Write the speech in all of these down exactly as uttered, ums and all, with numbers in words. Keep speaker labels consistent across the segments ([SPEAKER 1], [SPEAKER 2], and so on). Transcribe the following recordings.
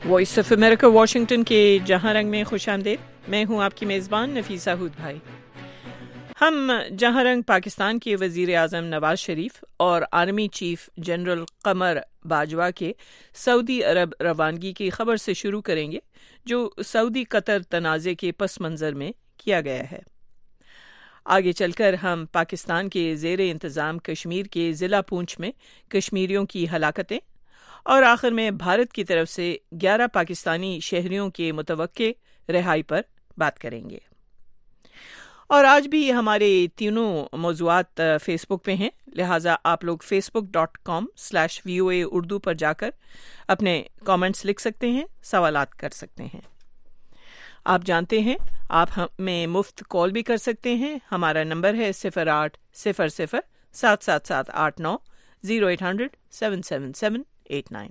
[SPEAKER 1] Voice of America Washington کے جہاں رنگ میں خوش آمدید. میں ہوں آپ کی میزبان نفیسہ ہود بھائی. ہم جہاں رنگ پاکستان کے وزیر اعظم نواز شریف اور army chief general Qamar Bajwa کے سعودی عرب روانگی کی خبر سے شروع کریں گے، جو سعودی قطر تنازع کے پس منظر میں کیا گیا ہے. آگے چل کر ہم پاکستان کے زیر انتظام کشمیر کے ضلع پونچھ میں کشمیریوں کی ہلاکتیں اور آخر میں بھارت کی طرف سے گیارہ پاکستانی شہریوں کے متوقع رہائی پر بات کریں گے. اور آج بھی ہمارے تینوں موضوعات فیس بک پہ ہیں، لہٰذا آپ لوگ Facebook dot com slash V O A Urdu پر جا کر اپنے کامنٹس لکھ سکتے ہیں، سوالات کر سکتے ہیں. آپ جانتے ہیں آپ ہمیں مفت کال بھی کر سکتے ہیں. ہمارا نمبر ہے صفر آٹھ صفر صفر سات سات سات آٹھ نو zero eight hundred seven seven seven eight nine.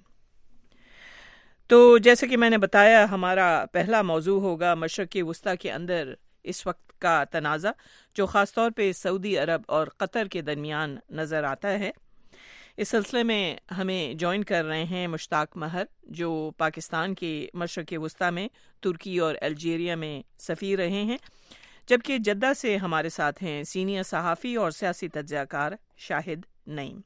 [SPEAKER 1] تو جیسے کہ میں نے بتایا، ہمارا پہلا موضوع ہوگا مشرق وسطیٰ کے اندر اس وقت کا تنازع، جو خاص طور پہ سعودی عرب اور قطر کے درمیان نظر آتا ہے. اس سلسلے میں ہمیں جوائن کر رہے ہیں مشتاق مہر، جو پاکستان کے مشرق وسطیٰ میں ترکی اور الجیریا میں سفیر رہے ہیں، جبکہ جدہ سے ہمارے ساتھ ہیں سینئر صحافی اور سیاسی تجزیہ کار شاہد نعیم.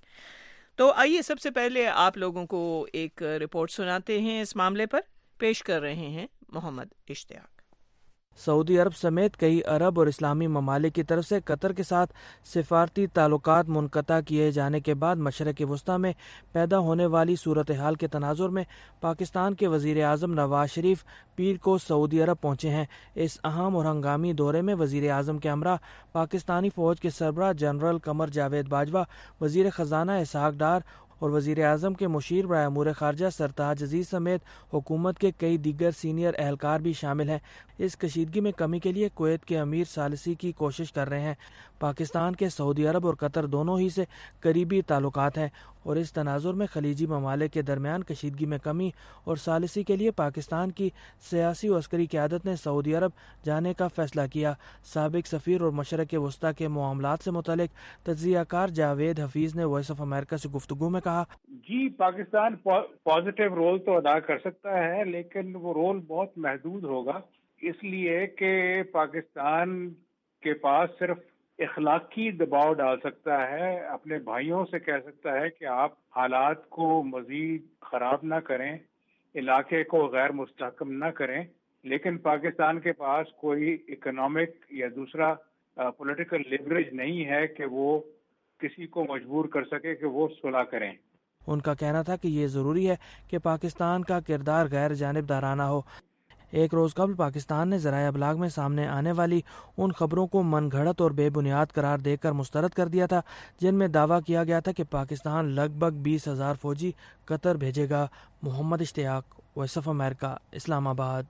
[SPEAKER 1] تو آئیے سب سے پہلے آپ لوگوں کو ایک رپورٹ سناتے ہیں. اس معاملے پر پیش کر رہے ہیں محمد اشتیاق.
[SPEAKER 2] سعودی عرب سمیت کئی عرب اور اسلامی ممالک کی طرف سے قطر کے ساتھ سفارتی تعلقات منقطع کیے جانے کے بعد مشرق وسطیٰ میں پیدا ہونے والی صورتحال کے تناظر میں پاکستان کے وزیر اعظم نواز شریف پیر کو سعودی عرب پہنچے ہیں. اس اہم اور ہنگامی دورے میں وزیر اعظم کے ہمراہ پاکستانی فوج کے سربراہ جنرل قمر جاوید باجوہ، وزیر خزانہ اسحاق ڈار اور وزیر اعظم کے مشیر برائے امور خارجہ سرتاج عزیز سمیت حکومت کے کئی دیگر سینئر اہلکار بھی شامل ہیں. اس کشیدگی میں کمی کے لیے کویت کے امیر ثالثی کی کوشش کر رہے ہیں. پاکستان کے سعودی عرب اور قطر دونوں ہی سے قریبی تعلقات ہیں اور اس تناظر میں خلیجی ممالک کے درمیان کشیدگی میں کمی اور ثالثی کے لیے پاکستان کی سیاسی و عسکری قیادت نے سعودی عرب جانے کا فیصلہ کیا. سابق سفیر اور مشرق وسطیٰ کے معاملات سے متعلق تجزیہ کار جاوید حفیظ نے وائس آف امریکہ سے گفتگو میں کہا،
[SPEAKER 3] جی پاکستان پازیٹیو رول تو ادا کر سکتا ہے، لیکن وہ رول بہت محدود ہوگا، اس لیے کہ پاکستان کے پاس صرف اخلاقی دباؤ ڈال سکتا ہے، اپنے بھائیوں سے کہہ سکتا ہے کہ آپ حالات کو مزید خراب نہ کریں، علاقے کو غیر مستحکم نہ کریں، لیکن پاکستان کے پاس کوئی اکنامک یا دوسرا پولیٹیکل لیوریج نہیں ہے کہ وہ کسی کو مجبور کر سکے کہ وہ صلح کریں.
[SPEAKER 2] ان کا کہنا تھا کہ یہ ضروری ہے کہ پاکستان کا کردار غیر جانبدارانہ ہو. ایک روز قبل پاکستان نے ذرائع ابلاغ میں سامنے آنے والی ان خبروں کو من گھڑت اور بے بنیاد قرار دے کر مسترد کر دیا تھا جن میں دعویٰ کیا گیا تھا کہ پاکستان لگ بھگ بیس ہزار فوجی قطر بھیجے گا. محمد اشتیاق، وائس آف امریکہ، اسلام آباد.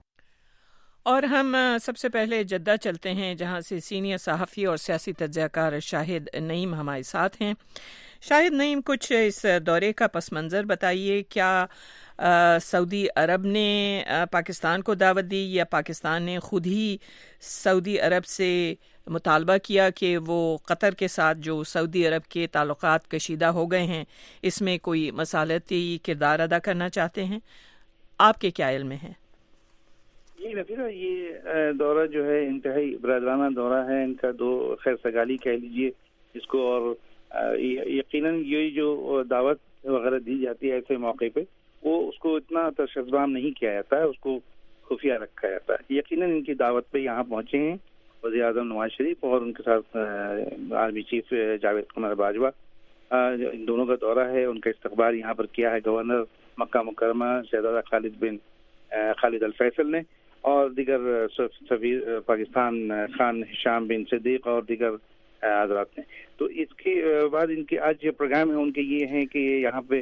[SPEAKER 1] اور ہم سب سے پہلے جدہ چلتے ہیں، جہاں سے سینئر صحافی اور سیاسی تجزیہ کار شاہد نعیم ہمارے ساتھ ہیں. شاہد نعیم، کچھ اس دورے کا پس منظر بتائیے. کیا سعودی عرب نے پاکستان کو دعوت دی یا پاکستان نے خود ہی سعودی عرب سے مطالبہ کیا کہ وہ قطر کے ساتھ جو سعودی عرب کے تعلقات کشیدہ ہو گئے ہیں اس میں کوئی مصالحتی کردار ادا کرنا چاہتے ہیں؟ آپ کے کیا علم ہے؟
[SPEAKER 4] جی نفیرہ، یہ دورہ جو ہے انتہائی برادرانہ دورہ ہے. ان کا دو خیر سگالی کہہ لیجیے اس کو، اور یقیناً یہ جو دعوت وغیرہ دی جاتی ہے ایسے موقع پہ، وہ اس کو اتنا تشدد نہیں کیا جاتا ہے، اس کو خفیہ رکھا جاتا ہے. یقیناً ان کی دعوت پہ یہاں پہنچے ہیں وزیر اعظم نواز شریف اور ان کے ساتھ آرمی چیف جاوید قمر باجوہ. ان دونوں کا دورہ ہے، ان کا استقبال یہاں پر کیا ہے گورنر مکہ مکرمہ شہزادہ خالد بن خالد الفیصل نے، اور دیگر سفیر پاکستان خان ہشام بن صدیق اور دیگر حضرات نے. تو اس کے بعد ان کے آج جو پروگرام ہے ان کے یہ ہیں کہ یہاں پہ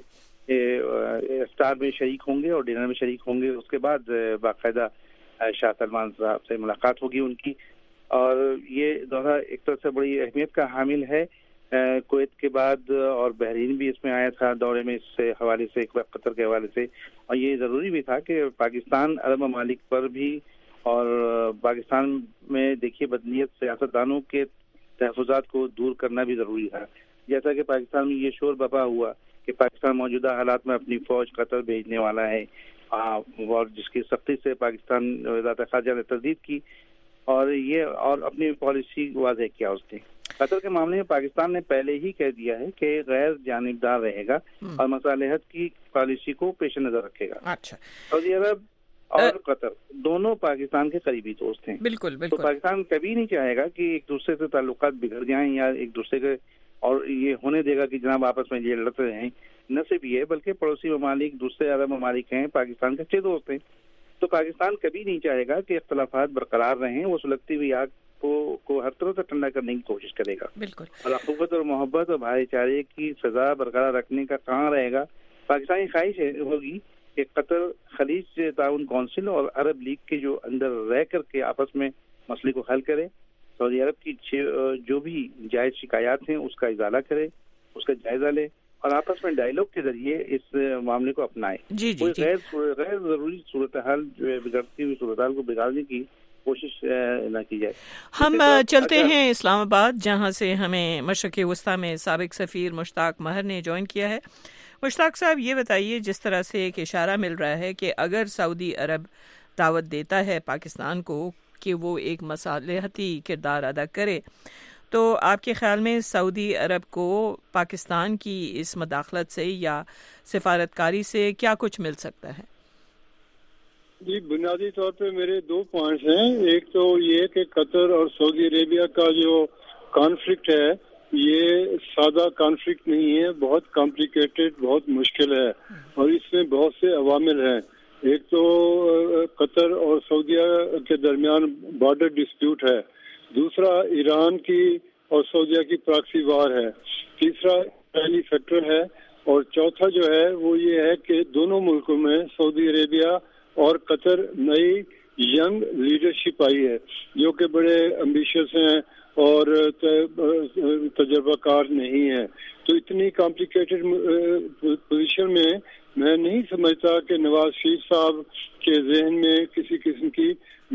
[SPEAKER 4] افطار میں شریک ہوں گے اور ڈنر میں شریک ہوں گے. اس کے بعد باقاعدہ شاہ سلمان صاحب سے ملاقات ہوگی ان کی. اور یہ دورہ ایک طرح سے بڑی اہمیت کا حامل ہے. کویت کے بعد اور بحرین بھی اس میں آیا تھا دورے میں اس حوالے سے، قطر کے حوالے سے، اور یہ ضروری بھی تھا کہ پاکستان عرب ممالک پر بھی اور پاکستان میں دیکھیے بدنیت سیاستدانوں کے تحفظات کو دور کرنا بھی ضروری ہے. جیسا کہ پاکستان میں یہ شور بپا ہوا کہ پاکستان موجودہ حالات میں اپنی فوج قطر بھیجنے والا ہے، اور جس کی سختی سے پاکستان وزارت خارجہ نے تردید کی اور یہ اور اپنی پالیسی واضح کیا اس نے. قطر کے معاملے میں پاکستان نے پہلے ہی کہہ دیا ہے کہ غیر جانبدار رہے گا اور مصالحت کی پالیسی کو پیش نظر رکھے گا.
[SPEAKER 1] اچھا.
[SPEAKER 4] سعودی عرب اور قطر دونوں پاکستان کے قریبی دوست ہیں.
[SPEAKER 1] بالکل بالکل.
[SPEAKER 4] تو پاکستان کبھی نہیں چاہے گا کہ ایک دوسرے سے تعلقات بگڑ جائیں یا ایک دوسرے کے اور یہ ہونے دے گا کہ جناب آپس میں یہ لڑتے رہیں. نہ صرف یہ بلکہ پڑوسی ممالک دوسرے عرب ممالک ہیں پاکستان کے اچھے دوست ہیں. تو پاکستان کبھی نہیں چاہے گا کہ اختلافات برقرار رہیں. وہ سلگتی ہوئی آگ کو کو ہر طرح سے ٹھنڈا کرنے کی کوشش کرے گا.
[SPEAKER 1] بالکل.
[SPEAKER 4] اور اخوت اور محبت اور بھائی چارے کی فضا برقرار رکھنے کا کہاں رہے گا. پاکستانی خواہش ہوگی کہ قطر خلیج تعاون کونسل اور عرب لیگ کے جو اندر رہ کر کے آپس میں مسئلے کو حل کرے. سعودی عرب کی جو بھی جائز شکایات ہیں اس کا ازالہ کرے, اس کا جائزہ لے اور آپس میں ڈائیلاگ کے ذریعے اس معاملے کو اپنائے.
[SPEAKER 1] جی جی جی.
[SPEAKER 4] غیر غیر ضروری صورتحال جو ہے بگڑتی ہوئی صورتحال کو بگاڑنے کی کوشش نہ کی جائے.
[SPEAKER 1] ہم چلتے ہیں اسلام آباد, جہاں سے ہمیں مشرق وسطیٰ میں سابق سفیر مشتاق مہر نے جوائن کیا ہے. مشتاق صاحب, یہ بتائیے, جس طرح سے ایک اشارہ مل رہا ہے کہ اگر سعودی عرب دعوت دیتا ہے پاکستان کو کہ وہ ایک مصالحتی کردار ادا کرے, تو آپ کے خیال میں سعودی عرب کو پاکستان کی اس مداخلت سے یا سفارتکاری سے کیا کچھ مل سکتا ہے؟
[SPEAKER 5] جی, بنیادی طور پہ میرے دو پوائنٹس ہیں. ایک تو یہ کہ قطر اور سعودی عربیہ کا جو کانفلکٹ ہے یہ سادہ کانفلکٹ نہیں ہے, بہت کمپلیکیٹڈ, بہت مشکل ہے اور اس میں بہت سے عوامل ہیں. ایک تو قطر اور سعودیہ کے درمیان بارڈر ڈسپیوٹ ہے, دوسرا ایران کی اور سعودیہ کی پراکسی وار ہے, تیسرا اسرائیلی فیکٹر ہے اور چوتھا جو ہے وہ یہ ہے کہ دونوں ملکوں میں سعودی عربیہ اور قطر نئی ینگ لیڈرشپ آئی ہے جو کہ بڑے امبیشس ہیں اور تجربہ کار نہیں ہے. تو اتنی کمپلیکیٹڈ پوزیشن میں میں نہیں سمجھتا کہ نواز شریف صاحب کے ذہن میں کسی قسم کی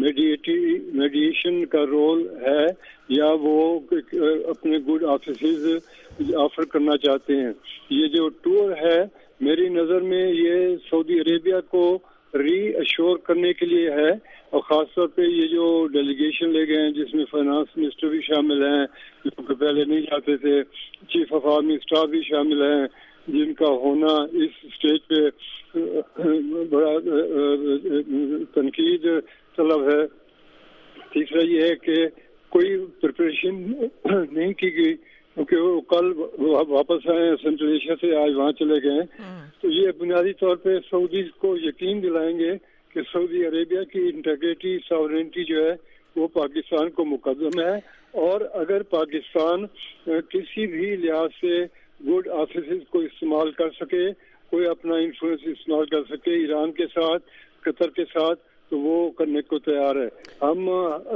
[SPEAKER 5] میڈییشن کا رول ہے یا وہ اپنے گڈ آفیسز آفر کرنا چاہتے ہیں. یہ جو ٹور ہے میری نظر میں یہ سعودی عربیہ کو ری ایشور کرنے کے لیے ہے اور خاص طور پہ یہ جو ڈیلیگیشن لے گئے ہیں جس میں فائنانس منسٹر بھی شامل ہیں جو کہ پہلے نہیں جاتے تھے, چیف آف آرمی اسٹاف بھی شامل ہیں جن کا ہونا اس اسٹیج پہ بڑا تنقید طلب ہے. تیسرا یہ ہے کہ کوئی پریپریشن نہیں کی گئی کیونکہ وہ کل واپس آئے ہیں سینٹرل ایشیا سے, آج وہاں چلے گئے ہیں. تو یہ بنیادی طور پہ سعودیز کو یقین دلائیں گے کہ سعودی عربیہ کی انٹیگریٹی ساورنٹی جو ہے وہ پاکستان کو مقدم ہے اور اگر پاکستان کسی بھی لحاظ سے گڈ آفیسز کو استعمال کر سکے, کوئی اپنا انفلوئنس استعمال کر سکے ایران کے ساتھ, قطر کے ساتھ, تو وہ کرنے کو تیار ہے. ہم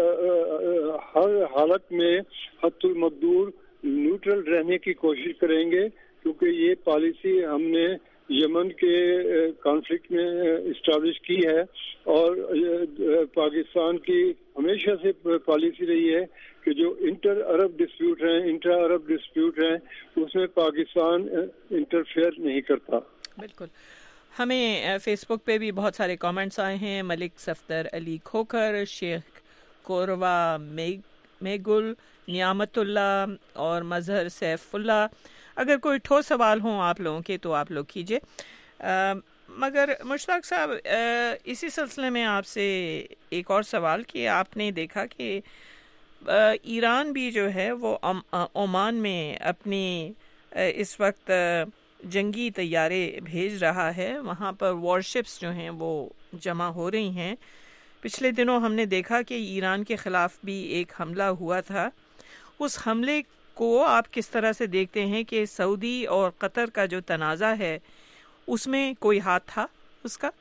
[SPEAKER 5] ہر حالت میں حد المقدور نیوٹرل رہنے کی کوشش کریں گے کیونکہ یہ پالیسی ہم نے یمن کے کانفلکٹ میں اسٹیبلش کی ہے اور پاکستان کی ہمیشہ سے پالیسی رہی ہے کہ جو انٹر عرب ڈسپیوٹ ہیں, انٹرا عرب ڈسپیوٹ ہیں, اس میں پاکستان انٹرفیئر نہیں کرتا.
[SPEAKER 1] بالکل. ہمیں فیس بک پہ بھی بہت سارے کامنٹس آئے ہیں. ملک صفدر علی کھوکھر, شیخ کوروا میگل, نعمت اللہ اور مظہر سیف اللہ. اگر کوئی ٹھوس سوال ہوں آپ لوگوں کے تو آپ لوگ کیجئے. مگر مشتاق صاحب, اسی سلسلے میں آپ سے ایک اور سوال کہ آپ نے دیکھا کہ ایران بھی جو ہے وہ عمان میں اپنی اس وقت جنگی طیارے بھیج رہا ہے, وہاں پر وارشپس جو ہیں وہ جمع ہو رہی ہیں. پچھلے دنوں ہم نے دیکھا کہ ایران کے خلاف بھی ایک حملہ ہوا تھا. اس حملے کو آپ کس طرح سے دیکھتے ہیں کہ سعودی اور قطر کا جو تنازع ہے اس میں کوئی ہاتھ تھا اس کا؟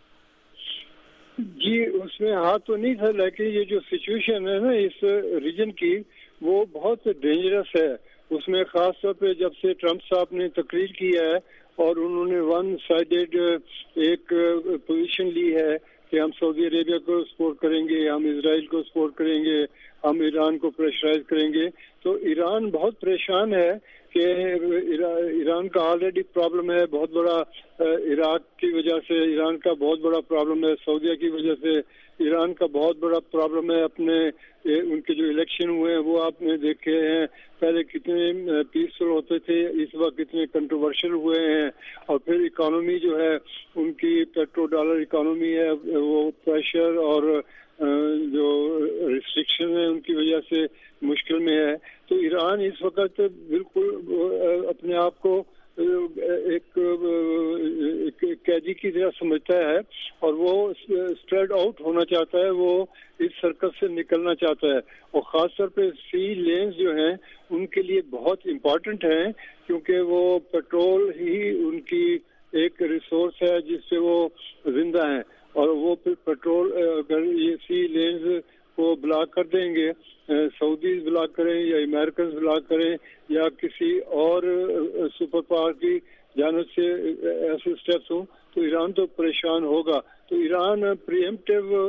[SPEAKER 5] جی, اس میں ہاتھ تو نہیں تھا, لیکن یہ جو سچویشن ہے نا اس ریجن کی وہ بہت ڈینجرس ہے. اس میں خاص طور پہ جب سے ٹرمپ صاحب نے تقریر کی ہے اور انہوں نے ون سائیڈڈ ایک پوزیشن لی ہے کہ ہم سعودی عربیہ کو سپورٹ کریں گے, ہم اسرائیل کو سپورٹ کریں گے, ہم ایران کو پریشرائز کریں گے. تو ایران بہت پریشان ہے کہ ایران کا آلریڈی پرابلم ہے بہت بڑا, عراق کی وجہ سے ایران کا بہت بڑا پرابلم ہے, سعودیہ کی وجہ سے ایران کا بہت بڑا پرابلم ہے. اپنے ان کے جو الیکشن ہوئے ہیں وہ آپ نے دیکھے ہیں, پہلے کتنے پیسفل ہوتے تھے, اس وقت کتنے کنٹروورشل ہوئے ہیں. اور پھر اکانومی جو ہے ان کی پیٹرو ڈالر اکانومی ہے, وہ پریشر اور جو ریسٹرکشن ہے ان کی وجہ سے مشکل میں ہے. تو ایران اس وقت بالکل اپنے آپ کو ایک قیدی کی طرح سمجھتا ہے اور وہ اسٹریٹ آؤٹ ہونا چاہتا ہے, وہ اس سرکس سے نکلنا چاہتا ہے. اور خاص طور پہ سی لینز جو ہیں ان کے لیے بہت امپورٹنٹ ہیں, کیونکہ وہ پیٹرول ہی ان کی ایک ریسورس ہے جس سے وہ زندہ ہیں. اور وہ پھر پیٹرول اگر یہ سی لینز کو بلاک کر دیں گے, سعودیز بلاک کریں یا امریکنز بلاک کریں یا کسی اور سپر پاور کی جانب سے ایسے اسٹیپس ہوں, تو ایران تو پریشان ہوگا. تو ایران پریمپٹیو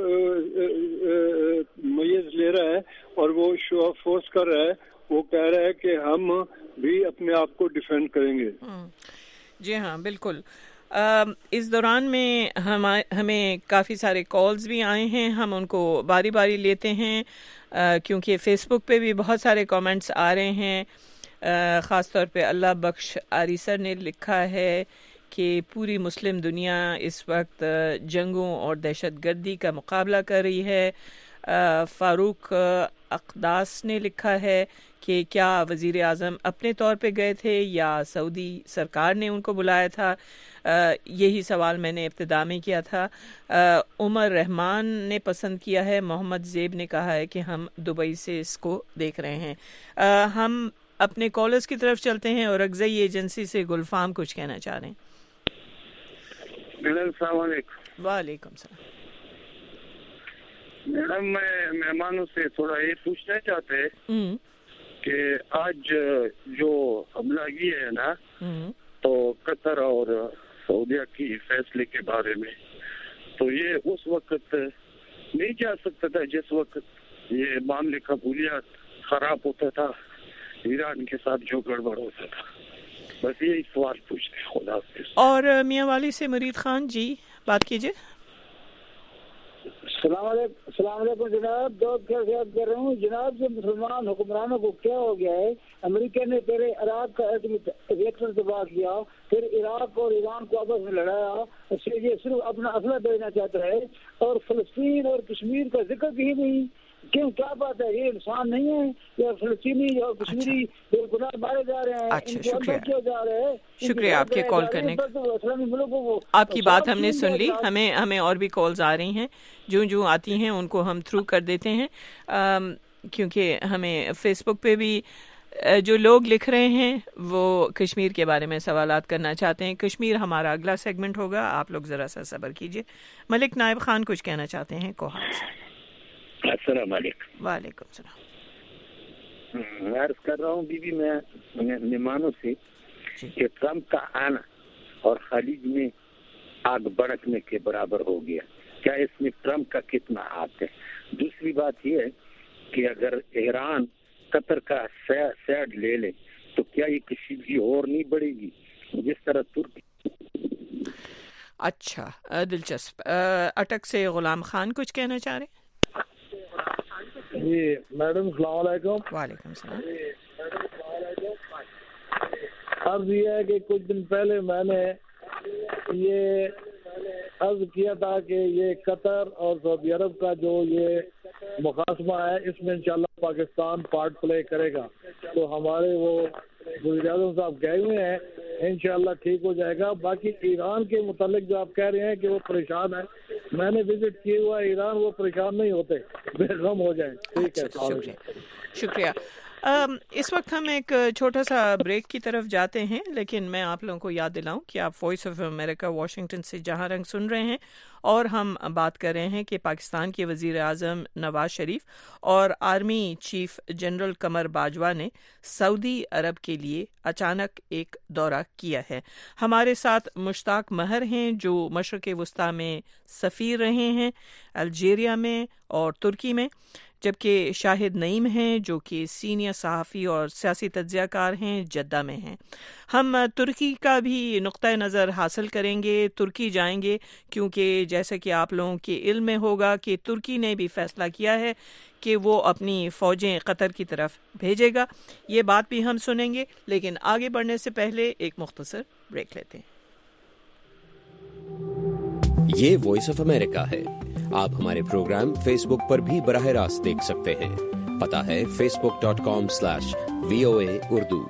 [SPEAKER 5] میز لے رہا ہے اور وہ شو آف فورس کر رہا ہے. وہ کہہ رہا ہے کہ ہم بھی اپنے آپ کو ڈیفینڈ کریں گے.
[SPEAKER 1] جی ہاں بالکل. اس دوران میں ہمیں کافی سارے کالز بھی آئے ہیں, ہم ان کو باری باری لیتے ہیں کیونکہ فیس بک پہ بھی بہت سارے کامنٹس آ رہے ہیں. خاص طور پہ اللہ بخش آری سر نے لکھا ہے کہ پوری مسلم دنیا اس وقت جنگوں اور دہشت گردی کا مقابلہ کر رہی ہے. فاروق اقداس نے لکھا ہے کہ کیا وزیر اعظم اپنے طور پہ گئے تھے یا سعودی سرکار نے ان کو بلایا تھا؟ یہی سوال میں نے ابتدا میں کیا تھا. عمر رحمان نے پسند کیا ہے. محمد زیب نے کہا ہے کہ ہم دبئی سے اس کو دیکھ رہے ہیں. ہم اپنے کالرز کی طرف چلتے ہیں اور اگزئی ایجنسی سے گلفام کچھ کہنا چاہ رہے ہیں.
[SPEAKER 6] السلام علیکم.
[SPEAKER 1] وعلیکم السلام.
[SPEAKER 6] میڈم میں مہمانوں سے تھوڑا یہ پوچھنا چاہتے ہیں کہ آج جو حملہ یہ ہے نا تو قطر اور سعودیہ کی فیصلے کے بارے میں, تو یہ اس وقت نہیں جا سکتا تھا جس وقت یہ معاملے قبولیت خراب ہوتا تھا, ایران کے ساتھ جو گڑبڑ ہوتا تھا. بس یہی سوال پوچھتے ہیں. خدا حافظ.
[SPEAKER 1] اور میاں والی سے مرید خان جی بات کیجیے.
[SPEAKER 7] السلام علیکم. السلام علیکم جناب. دو خیال کر رہا ہوں جناب, سے مسلمان حکمرانوں کو کیا ہو گیا ہے؟ امریکہ نے پہلے عراق کا ریئیکٹر تباہ کیا, پھر عراق اور ایران کو آپس میں لڑایا, یہ صرف اپنا اسلحہ بھیجنا چاہتا ہے اور فلسطین اور کشمیر کا ذکر بھی نہیں. کیوں, کیا بات ہے؟ یہ انسان نہیں ہے یا فلسطینی اور کشمیری بے گناہ مارے جا رہے ہیں؟
[SPEAKER 1] اچھا شکریہ.
[SPEAKER 7] کیوں جا رہے ہیں؟
[SPEAKER 1] شکریہ آپ کے کال کرنے کا. آپ کی بات ہم نے سن لی. ہمیں ہمیں اور بھی کالز آ رہی ہیں, جو جو آتی ہیں ان کو ہم تھرو کر دیتے ہیں, کیونکہ ہمیں فیس بک پہ بھی جو لوگ لکھ رہے ہیں وہ کشمیر کے بارے میں سوالات کرنا چاہتے ہیں. کشمیر ہمارا اگلا سیگمنٹ ہوگا, آپ لوگ ذرا سا صبر کیجیے. ملک نائب خان کچھ کہنا چاہتے ہیں کوہاٹ سے.
[SPEAKER 6] السلام علیکم.
[SPEAKER 1] وعلیکم السلام.
[SPEAKER 6] عرض کر رہا ہوں بی بی میں مہمانوں سے کہ ٹرمپ کا آنا اور خلیج میں آگ بڑکنے کے برابر ہو گیا. کیا اس میں ٹرمپ کا کتنا ہاتھ ہے؟ دوسری بات یہ ہے کہ اگر ایران قطر کا سائڈ لے لے تو کیا یہ کسی بھی اور نہیں بڑھے گی جس طرح ترکی؟
[SPEAKER 1] اچھا دلچسپ. اٹک سے غلام خان کچھ کہنا چاہ رہے ہیں.
[SPEAKER 8] جی میڈم السلام علیکم.
[SPEAKER 1] وعلیکم السلام.
[SPEAKER 8] عرض یہ ہے کہ کچھ دن پہلے میں نے یہ عرض کیا تھا کہ یہ قطر اور سعودی عرب کا جو یہ مقاسمہ ہے اس میں انشاءاللہ پاکستان پارٹ پلے کرے گا. تو ہمارے وہ وزیر اعظم صاحب گئے ہوئے ہیں, انشاءاللہ ٹھیک ہو جائے گا. باقی ایران کے متعلق جو آپ کہہ رہے ہیں کہ وہ پریشان ہے, میں نے وزٹ کیا ہوا ہے ایران, وہ پریشان نہیں ہوتے, بے غم ہو جائیں. ٹھیک ہے,
[SPEAKER 1] شکریہ شکریہ. اس وقت ہم ایک چھوٹا سا بریک کی طرف جاتے ہیں, لیکن میں آپ لوگوں کو یاد دلاؤں کہ آپ وائس آف امریکہ واشنگٹن سے جہاں رنگ سن رہے ہیں, اور ہم بات کر رہے ہیں کہ پاکستان کے وزیر اعظم نواز شریف اور army chief general Qamar Bajwa نے سعودی عرب کے لیے اچانک ایک دورہ کیا ہے. ہمارے ساتھ مشتاق مہر ہیں جو مشرق وسطیٰ میں سفیر رہے ہیں, الجیریا میں اور ترکی میں. جبکہ شاہد نعیم ہیں جو کہ سینئر صحافی اور سیاسی تجزیہ کار ہیں، جدہ میں ہیں۔ ہم ترکی کا بھی نقطہ نظر حاصل کریں گے، ترکی جائیں گے، کیونکہ جیسا کہ آپ لوگوں کے علم میں ہوگا کہ ترکی نے بھی فیصلہ کیا ہے کہ وہ اپنی فوجیں قطر کی طرف بھیجے گا۔ یہ بات بھی ہم سنیں گے، لیکن آگے بڑھنے سے پہلے ایک مختصر بریک لیتے ہیں۔
[SPEAKER 9] یہ وائس آف امریکہ ہے۔ آپ ہمارے پروگرام فیس بک پر بھی براہ راست دیکھ سکتے ہیں۔ پتہ ہے Facebook dot com slash V O A Urdu.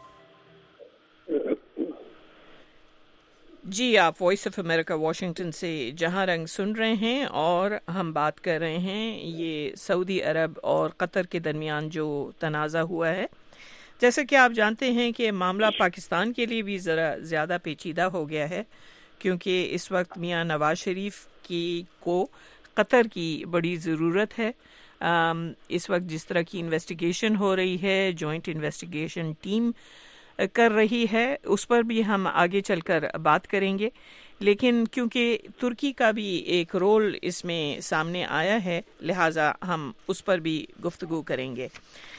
[SPEAKER 1] جی، آپ وائس آف امریکہ واشنگٹن سے جہاں رنگ سن رہے ہیں، اور ہم بات کر رہے ہیں یہ سعودی عرب اور قطر کے درمیان جو تنازع ہوا ہے۔ جیسا کہ آپ جانتے ہیں کہ معاملہ پاکستان کے لیے بھی ذرا زیادہ پیچیدہ ہو گیا ہے، کیونکہ اس وقت میاں نواز شریف کی کو قطر کی بڑی ضرورت ہے۔ اس وقت جس طرح کی انویسٹیگیشن ہو رہی ہے، جوائنٹ انویسٹیگیشن ٹیم کر رہی ہے، اس پر بھی ہم آگے چل کر بات کریں گے، لیکن کیونکہ ترکی کا بھی ایک رول اس میں سامنے آیا ہے، لہٰذا ہم اس پر بھی گفتگو کریں گے۔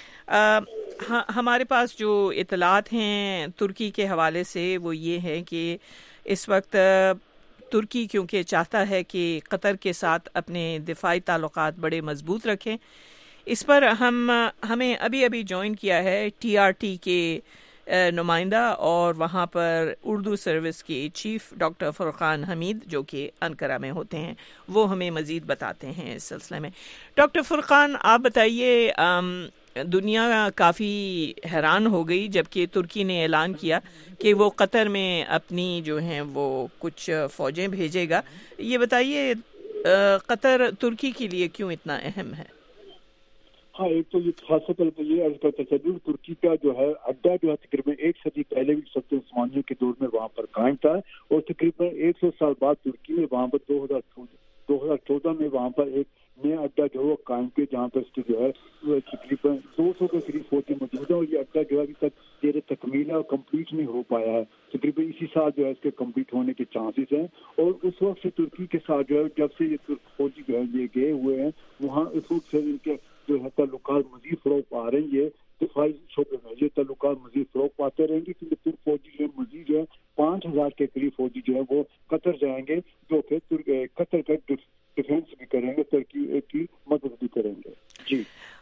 [SPEAKER 1] ہمارے پاس جو اطلاعات ہیں ترکی کے حوالے سے وہ یہ ہے کہ اس وقت ترکی کیونکہ چاہتا ہے کہ قطر کے ساتھ اپنے دفاعی تعلقات بڑے مضبوط رکھیں، اس پر ہم ہمیں ابھی ابھی جوائن کیا ہے ٹی آر ٹی کے نمائندہ اور وہاں پر اردو سروس کے چیف ڈاکٹر فرقان حمید، جو کہ انقرہ میں ہوتے ہیں، وہ ہمیں مزید بتاتے ہیں اس سلسلے میں۔ ڈاکٹر فرقان، آپ بتائیے، دنیا کافی حیران ہو گئی جبکہ ترکی نے اعلان کیا کہ وہ قطر میں اپنی جو ہیں وہ کچھ فوجیں بھیجے گا۔ یہ بتائیے قطر ترکی کے لیے کیوں اتنا اہم ہے؟
[SPEAKER 10] ہاں، ایک تو یہ خاص طور پر یہ عرض کرتا چلوں، ترکی کا جو ہے اڈا جو ہے تقریباً ایک صدی پہلے بھی سلطنت عثمانیہ کے دور میں وہاں پر قائم تھا، اور تقریباً ایک سو سال بعد ترکی میں وہاں پر دو ہزار دو ہزار چودہ میں وہاں پر ایک نیا اڈا جو ہے قائم کیا، جہاں پر اس کے جو ہے تقریباً دو سو کے قریب فوجیں موجود ہیں، اور یہ اڈا جو ہے ابھی تک دیر تکمیل ہے اور کمپلیٹ نہیں ہو پایا ہے۔ تقریباً اسی سال جو ہے اس کے کمپلیٹ ہونے کے چانسز ہیں، اور اس وقت سے ترکی کے ساتھ جو ہے جب سے یہ ترک فوجی جو ہے یہ گئے ہوئے ہیں وہاں، اس وقت سے ان کے جو ہے تعلقات مزید فروغ پا رہے ہیں۔ یہ دفاعی شعبے میں یہ تعلقات مزید فروغ پاتے رہیں گے، کیونکہ ترک فوجی جو ہے مزید جو ہے پانچ ہزار کے قریب فوجی جو ہے وہ قطر جائیں گے، جو کہ قطر کا ڈیفینس بھی کریں گے، ترکی کی مدد بھی کریں گے۔ جی،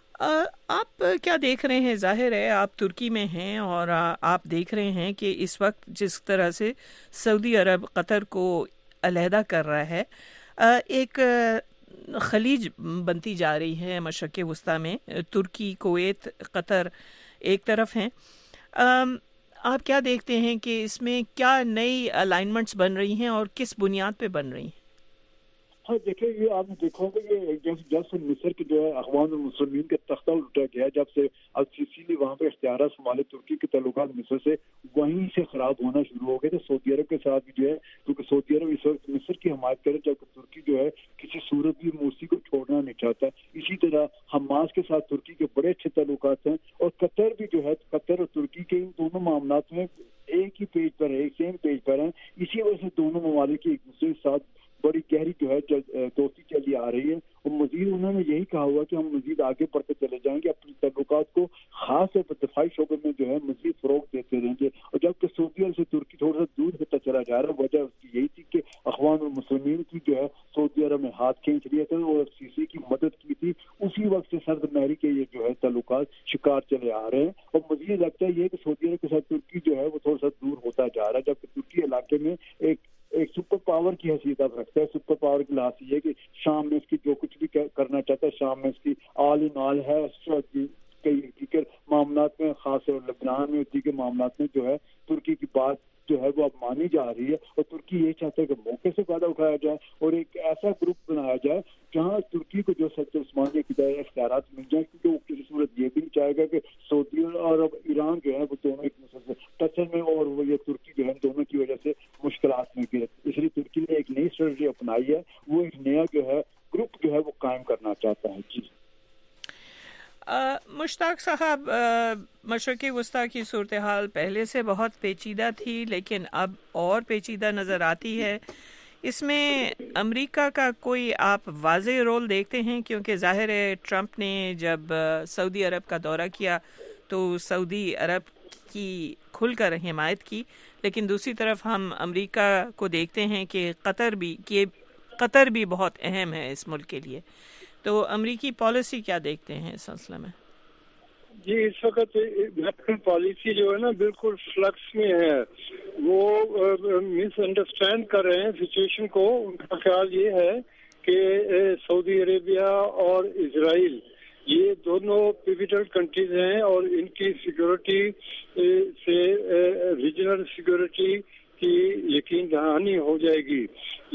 [SPEAKER 1] آپ کیا دیکھ رہے ہیں؟ ظاہر ہے آپ ترکی میں ہیں اور آپ دیکھ رہے ہیں کہ اس وقت جس طرح سے سعودی عرب قطر کو علیحدہ کر رہا ہے، ایک خلیج بنتی جا رہی ہے مشرق وسطیٰ میں، ترکی، کویت، قطر ایک طرف ہیں۔ آپ کیا دیکھتے ہیں کہ اس میں کیا نئی الائنمنٹس بن رہی ہیں اور کس بنیاد پہ بن رہی ہیں؟
[SPEAKER 10] ہاں دیکھیں، یہ آپ نے دیکھا ہوگا یہ جب سے مصر کے جو ہے اخوان المسلمین کے تختہ الٹا گیا، جب سے السیسی نے وہاں پہ اختیارات سنبھالے، ترکی کے تعلقات مصر سے وہیں سے خراب ہونا شروع ہو گئے تھے سعودی عرب کے ساتھ بھی جو ہے، کیونکہ سعودی عرب اس وقت مصر کی حمایت کرے، جبکہ ترکی جو ہے کسی صورت بھی موسی کو چھوڑنا نہیں چاہتا۔ اسی طرح حماس کے ساتھ ترکی کے بڑے اچھے تعلقات ہیں، اور قطر بھی جو ہے، قطر اور ترکی کے ان دونوں معاملات میں ایک ہی پیج پر ہے، ایک سیم پیج پر ہیں۔ اسی وجہ سے دونوں ممالک کی ایک دوسرے کے ساتھ بڑی گہری جو ہے دوستی چلی آ رہی ہے، اور مزید انہوں نے یہی کہا ہوا کہ ہم مزید آگے بڑھتے چلے جائیں گے، اپنے تعلقات کو خاص طور پر دفاعی شعبے میں جو ہے مزید فروغ دیتے رہیں گے۔ اور جبکہ سعودی عرب سے ترکی تھوڑا سا دور ہوتا چلا جا رہا ہے، وجہ اس کی یہی تھی کہ اخوان المسلمین کی جو ہے سعودی عرب میں ہاتھ کھینچ لیا تھا اور سیسی کی مدد کی تھی، اسی وقت سے سرد مہری کے یہ جو ہے تعلقات شکار چلے آ رہے ہیں۔ اور مجھے لگتا ہے یہ کہ سعودی عرب کے ساتھ ترکی جو ہے وہ تھوڑا سا دور ہوتا جا رہا ہے، جبکہ ترکی علاقے میں ایک ایک سپر پاور کی حیثیت اب رکھتا ہے۔ سپر پاور کی لحاظ سے یہ کہ شام میں اس کی جو کچھ بھی کرنا چاہتا ہے، شام میں اس کی آل ان آل ہے، کئی دیگر معاملات میں، خاص طور لبنان میں دیگر معاملات میں جو ہے ترکی کی بات جو ہے وہ اب مانی جا رہی ہے، اور ترکی یہ چاہتا ہے کہ موقع سے فائدہ اٹھایا جائے اور ایک ایسا گروپ بنایا جائے جہاں ترکی کو جو سلطنت عثمانیہ کی دائرہ اختیارات مل جائیں، کیونکہ وہ کسی صورت یہ بھی نہیں چاہے گا کہ سعودی اور اب ایران جو ہے وہ دونوں ایک دوسرے سے ٹچ میں، اور وہ یہ ترکی جو ہے دونوں کی وجہ سے مشکلات میں گرے، اس لیے ترکی نے ایک نئی اسٹریٹجی اپنائی ہے، وہ ایک نیا جو ہے گروپ جو ہے وہ قائم کرنا چاہتا ہے۔ جی
[SPEAKER 1] مشتاق صاحب، مشرق وسطیٰ کی صورتحال پہلے سے بہت پیچیدہ تھی، لیکن اب اور پیچیدہ نظر آتی ہے، اس میں امریکہ کا کوئی آپ واضح رول دیکھتے ہیں؟ کیونکہ ظاہر ہے ٹرمپ نے جب سعودی عرب کا دورہ کیا تو سعودی عرب کی کھل کر حمایت کی، لیکن دوسری طرف ہم امریکہ کو دیکھتے ہیں کہ قطر بھی کہ قطر بھی بہت اہم ہے اس ملک کے لیے، تو امریکی پالیسی کیا دیکھتے ہیں اس سلسلے میں؟
[SPEAKER 5] جی اس وقت امریکن پالیسی جو ہے نا بالکل فلکس میں ہے، وہ مس انڈرسٹینڈ کر رہے ہیں سچویشن کو. ان کا خیال یہ ہے کہ سعودی عربیہ اور اسرائیل یہ دونوں پیوٹل کنٹریز ہیں اور ان کی سیکورٹی سے ریجنل سیکورٹی کی یقین دہانی ہو جائے گی.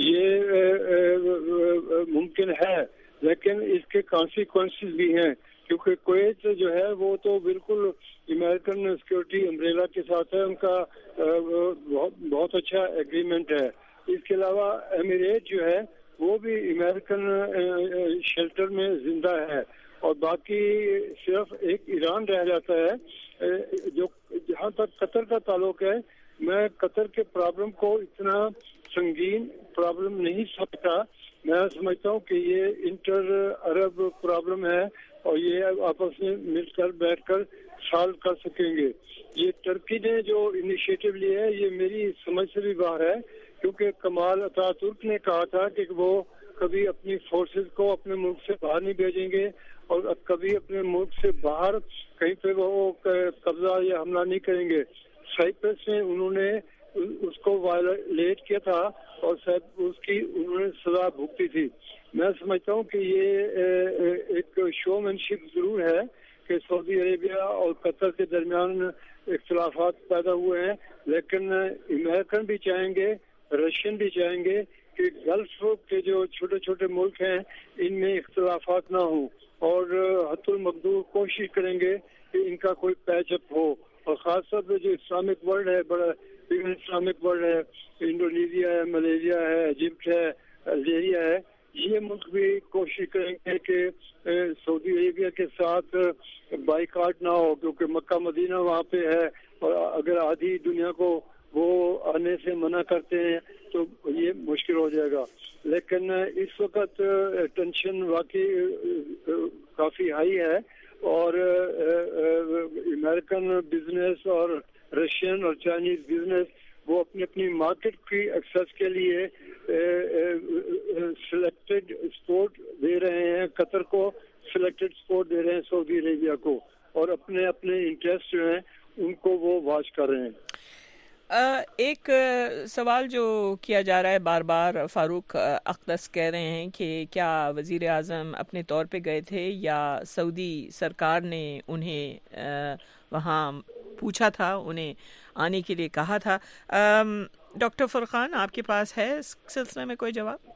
[SPEAKER 5] یہ ممکن ہے، لیکن اس کے کانسیکوینسز بھی ہیں، کیونکہ کویت جو ہے وہ تو بالکل امریکن سیکورٹی امبریلا کے ساتھ ہے، ان کا بہت اچھا ایگریمنٹ ہے. اس کے علاوہ ایمریٹ جو ہے وہ بھی امریکن شیلٹر میں زندہ ہے، اور باقی صرف ایک ایران رہ جاتا ہے. جو جہاں تک قطر کا تعلق ہے، میں قطر کے پرابلم کو اتنا سنگین پرابلم نہیں سمجھتا. میں سمجھتا ہوں کہ یہ انٹر عرب پرابلم ہے اور یہ آپس میں مل کر بیٹھ کر سالو کر سکیں گے. یہ ترکی نے جو انیشیٹو لیا ہے یہ میری سمجھ سے بھی باہر ہے، کیونکہ کمال اتا ترک نے کہا تھا کہ وہ کبھی اپنی فورسز کو اپنے ملک سے باہر نہیں بھیجیں گے اور کبھی اپنے ملک سے باہر کہیں پہ وہ قبضہ یا حملہ نہیں کریں گے. سائپرس میں انہوں نے اس کو وائلیٹ کیا تھا اور اس کی انہوں نے سزا بھگتی تھی. میں سمجھتا ہوں کہ یہ ایک شو مین شپ ضرور ہے کہ سعودی عربیہ اور قطر کے درمیان اختلافات پیدا ہوئے ہیں، لیکن امریکن بھی چاہیں گے، رشین بھی چاہیں گے کہ گلف کے جو چھوٹے چھوٹے ملک ہیں ان میں اختلافات نہ ہوں، اور حتی المقدور کوشش کریں گے کہ ان کا کوئی پیچ اپ ہو. اور خاص طور پہ جو اسلامک ورلڈ ہے، بڑا اسلامک ورلڈ ہے، انڈونیشیا ہے، ملیشیا ہے، ایجپٹ ہے، الجیریا ہے، یہ ملک بھی کوشش کریں گے کہ سعودی عربیہ کے ساتھ بائیکاٹ نہ ہو، کیونکہ مکہ مدینہ وہاں پہ ہے اور اگر آدھی دنیا کو وہ آنے سے منع کرتے ہیں تو یہ مشکل ہو جائے گا. لیکن اس وقت ٹینشن واقعی کافی ہائی ہے اور امریکن بزنس اور رشین اور چائنیز بزنس وہ اپنی اپنی مارکیٹ کی ایکسیس کے لیے سلیکٹڈ سپورٹ دے رہے ہیں، قطر کو سلیکٹڈ سپورٹ دے رہے ہیں سعودی عربیہ کو، اور اپنے اپنے انٹرسٹ جو ہیں ان کو وہ واچ کر رہے ہیں.
[SPEAKER 1] ایک سوال جو کیا جا رہا ہے بار بار، فاروق اقدس کہہ رہے ہیں کہ کیا وزیر اعظم اپنے طور پہ گئے تھے یا سعودی سرکار نے انہیں وہاں پوچھا تھا، انہیں آنے کے لیے کہا تھا. ڈاکٹر فرقان، آپ کے پاس ہے اس سلسلے میں کوئی جواب؟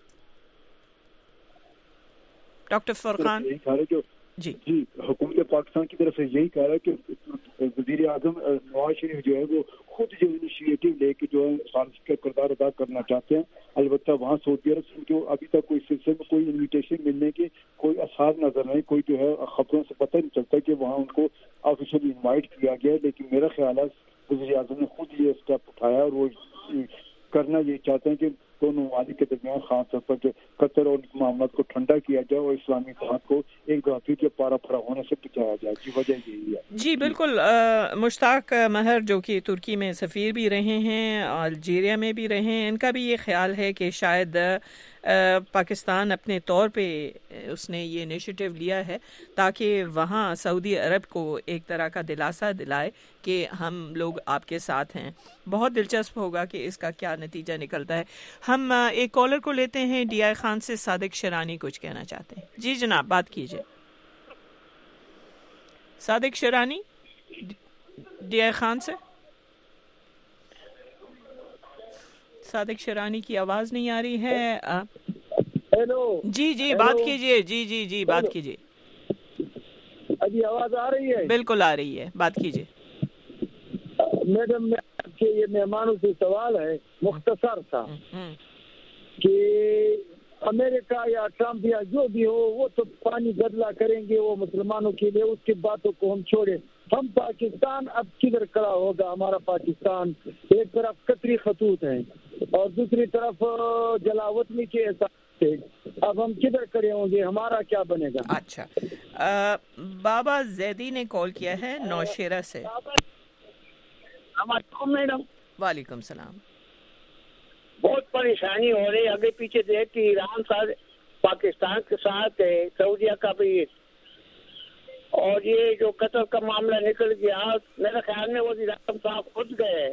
[SPEAKER 1] ڈاکٹر فرقان جی
[SPEAKER 10] جی حکومت پاکستان کی طرف سے یہی کہہ رہا ہے کہ وزیر اعظم نواز شریف جو ہے وہ خود جو انیشیٹو لے کے جو ہے ثالثی کا کردار ادا کرنا چاہتے ہیں. البتہ وہاں سعودی عرب سے جو ابھی تک کوئی سلسلے میں کوئی انویٹیشن ملنے کے کوئی آثار نظر نہیں، کوئی جو ہے خبروں سے پتہ نہیں چلتا کہ وہاں ان کو آفیشلی انوائٹ کیا گیا. لیکن میرا خیال ہے وزیر اعظم نے خود یہ اسٹیپ اٹھایا اور وہ کرنا یہ چاہتے ہیں کہ دونوں ممالک کے درمیان خاص طور پر قطر اور معاملات کو ٹھنڈا کیا جائے اور اسلامی اتحاد کو ایک دفعہ کے پارا پھرا ہونے سے بچایا جائے. کی وجہ یہی ہے.
[SPEAKER 1] جی بالکل. مشتاق مہر جو کہ ترکی میں سفیر بھی رہے ہیں، الجیریا میں بھی رہے ہیں، ان کا بھی یہ خیال ہے کہ شاید پاکستان اپنے طور پہ اس نے یہ انیشیٹو لیا ہے تاکہ وہاں سعودی عرب کو ایک طرح کا دلاسا دلائے کہ ہم لوگ آپ کے ساتھ ہیں. بہت دلچسپ ہوگا کہ اس کا کیا نتیجہ نکلتا ہے. ہم ایک کالر کو لیتے ہیں، ڈی آئی خان سے صادق شرانی کچھ کہنا چاہتے ہیں. جی جناب بات کیجئے. صادق شرانی ڈی آئی خان سے. صادق شرانی کی آواز نہیں آ رہی ہے.
[SPEAKER 7] ہیلو جی
[SPEAKER 1] جی بات کیجئے. جی جی جی بات کیجئے.
[SPEAKER 7] ابھی آواز آ رہی ہے؟
[SPEAKER 1] بالکل آ رہی ہے، بات کیجئے.
[SPEAKER 7] میڈم کے یہ مہمانوں سے سوال ہے مختصر تھا کہ امریکہ یا ٹرمپ یا جو بھی ہو وہ تو پانی بدلا کریں گے وہ مسلمانوں کے لیے، اس کی باتوں کو ہم چھوڑیں. ہم پاکستان اب کدھر کھڑا ہوگا؟ ہمارا پاکستان ایک طرف قطری خطوط ہیں، اور دوسری طرف جلاوطنی کے حساب سے اب ہم کدھر کھڑے ہوں گے, ہمارا کیا بنے گا؟
[SPEAKER 1] اچھا, بابا زیدی نے کال کیا ہے نوشیرہ سے.
[SPEAKER 11] میڈم
[SPEAKER 1] وعلیکم السلام.
[SPEAKER 11] بہت پریشانی ہو رہی ہے, آگے پیچھے دیکھ کے ایران ساتھ پاکستان کے ساتھ ہے, سعودیہ کا بھی, اور یہ جو قطر کا معاملہ نکل گیا, میرے خیال میں وزیر اعظم صاحب خود گئے.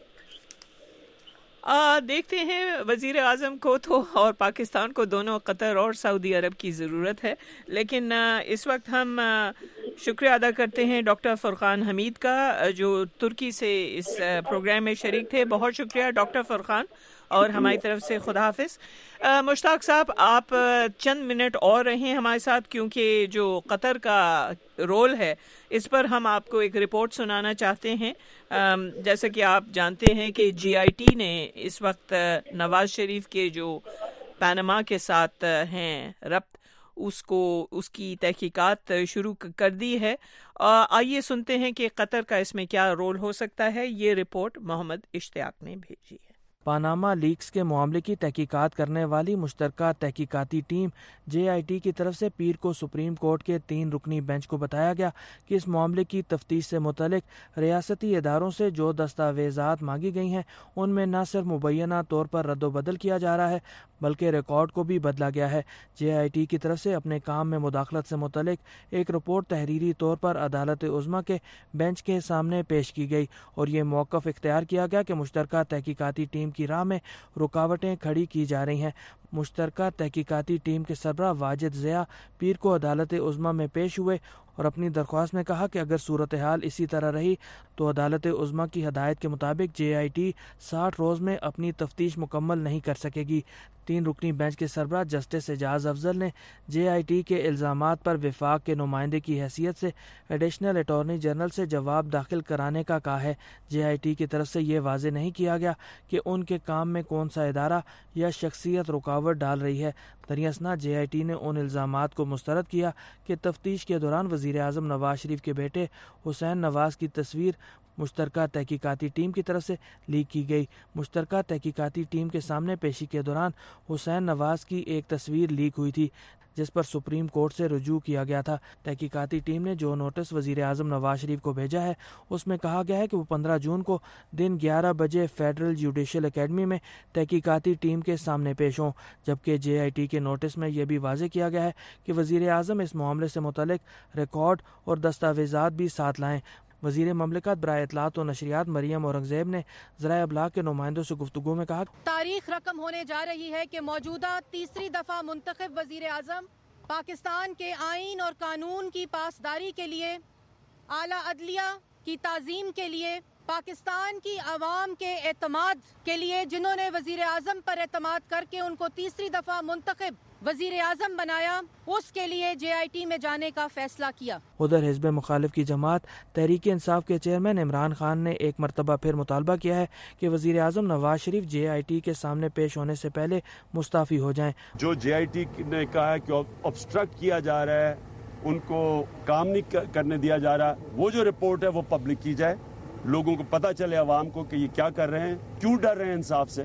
[SPEAKER 1] آ, دیکھتے ہیں وزیر اعظم کو تو اور پاکستان کو دونوں قطر اور سعودی عرب کی ضرورت ہے, لیکن آ, اس وقت ہم آ, شکریہ ادا کرتے ہیں ڈاکٹر فرقان حمید کا جو ترکی سے اس پروگرام میں شریک تھے. بہت شکریہ ڈاکٹر فرقان, اور ہماری طرف سے خدا حافظ. مشتاق صاحب, آپ چند منٹ اور رہیں ہمارے ساتھ, کیونکہ جو قطر کا رول ہے اس پر ہم آپ کو ایک رپورٹ سنانا چاہتے ہیں. جیسا کہ آپ جانتے ہیں کہ جی آئی ٹی نے اس وقت نواز شریف کے جو پاناما کے ساتھ ہیں ربط, اس کو اس کی تحقیقات شروع کر دی ہے. آئیے سنتے ہیں کہ قطر کا اس میں کیا رول ہو سکتا ہے. یہ رپورٹ محمد اشتیاق نے بھیجی ہے.
[SPEAKER 2] پاناما لیکس کے معاملے کی تحقیقات کرنے والی مشترکہ تحقیقاتی ٹیم جے آئی ٹی کی طرف سے پیر کو سپریم کورٹ کے تین رکنی بینچ کو بتایا گیا کہ اس معاملے کی تفتیش سے متعلق ریاستی اداروں سے جو دستاویزات مانگی گئی ہیں ان میں نہ صرف مبینہ طور پر رد و بدل کیا جا رہا ہے بلکہ ریکارڈ کو بھی بدلا گیا ہے. جے آئی ٹی کی طرف سے اپنے کام میں مداخلت سے متعلق ایک رپورٹ تحریری طور پر عدالت عظمیٰ کے بینچ کے سامنے پیش کی گئی اور یہ موقف اختیار کیا گیا کہ مشترکہ تحقیقاتی ٹیم کی راہ میں رکاوٹیں کھڑی کی جا رہی ہیں. مشترکہ تحقیقاتی ٹیم کے سربراہ واجد ضیاء پیر کو عدالت عظمیٰ میں پیش ہوئے اور اپنی درخواست میں کہا کہ اگر صورتحال اسی طرح رہی تو عدالت عظمیٰ کی ہدایت کے مطابق جے آئی ٹی ساٹھ روز میں اپنی تفتیش مکمل نہیں کر سکے گی. تین رکنی بینچ کے سربراہ جسٹس اعجاز افضل نے جے آئی ٹی کے الزامات پر وفاق کے نمائندے کی حیثیت سے ایڈیشنل اٹارنی جنرل سے جواب داخل کرانے کا کہا ہے. جے آئی ٹی کی طرف سے یہ واضح نہیں کیا گیا کہ ان کے کام میں کون سا ادارہ یا شخصیت رکاوٹ ڈال رہی ہے. دریاسنا جے آئی ٹی نے ان الزامات کو مسترد کیا کہ تفتیش کے دوران وزیر اعظم نواز شریف کے بیٹے حسین نواز کی تصویر مشترکہ تحقیقاتی ٹیم کی طرف سے لیک کی گئی. مشترکہ تحقیقاتی ٹیم کے سامنے پیشی کے دوران حسین نواز کی ایک تصویر لیک ہوئی تھی جس پر سپریم کورٹ سے رجوع کیا گیا تھا. تحقیقاتی ٹیم نے جو نوٹس وزیر اعظم نواز شریف کو بھیجا ہے اس میں کہا گیا ہے کہ وہ پندرہ جون کو دن گیارہ بجے فیڈرل جوڈیشل اکیڈمی میں تحقیقاتی ٹیم کے سامنے پیش ہوں, جبکہ جے آئی ٹی کے نوٹس میں یہ بھی واضح کیا گیا ہے کہ وزیر اعظم اس معاملے سے متعلق ریکارڈ اور دستاویزات بھی ساتھ لائیں. وزیر مملکت برائے اطلاعات و نشریات مریم اورنگزیب نے ذرائع ابلاغ کے نمائندوں سے گفتگو میں کہا
[SPEAKER 12] تاریخ رقم ہونے جا رہی ہے کہ موجودہ تیسری دفعہ منتخب وزیر اعظم پاکستان کے آئین اور قانون کی پاسداری کے لیے, اعلیٰ عدلیہ کی تعظیم کے لیے, پاکستان کی عوام کے اعتماد کے لیے, جنہوں نے وزیر اعظم پر اعتماد کر کے ان کو تیسری دفعہ منتخب وزیر اعظم بنایا, اس کے لیے جے آئی ٹی میں جانے کا فیصلہ کیا.
[SPEAKER 2] ادھر حزب مخالف کی جماعت تحریک انصاف کے چیئرمین عمران خان نے ایک مرتبہ پھر مطالبہ کیا ہے کہ وزیر اعظم نواز شریف جے آئی ٹی کے سامنے پیش ہونے سے پہلے مستعفی ہو جائیں.
[SPEAKER 13] جو جے آئی ٹی نے کہا ہے کہ obstruct کیا جا رہا ہے, ان کو کام نہیں کرنے دیا جا رہا, وہ جو رپورٹ ہے وہ پبلک کی جائے, لوگوں کو پتہ چلے, عوام کو, کہ یہ کیا کر رہے ہیں, کیوں ڈر رہے ہیں انصاف سے.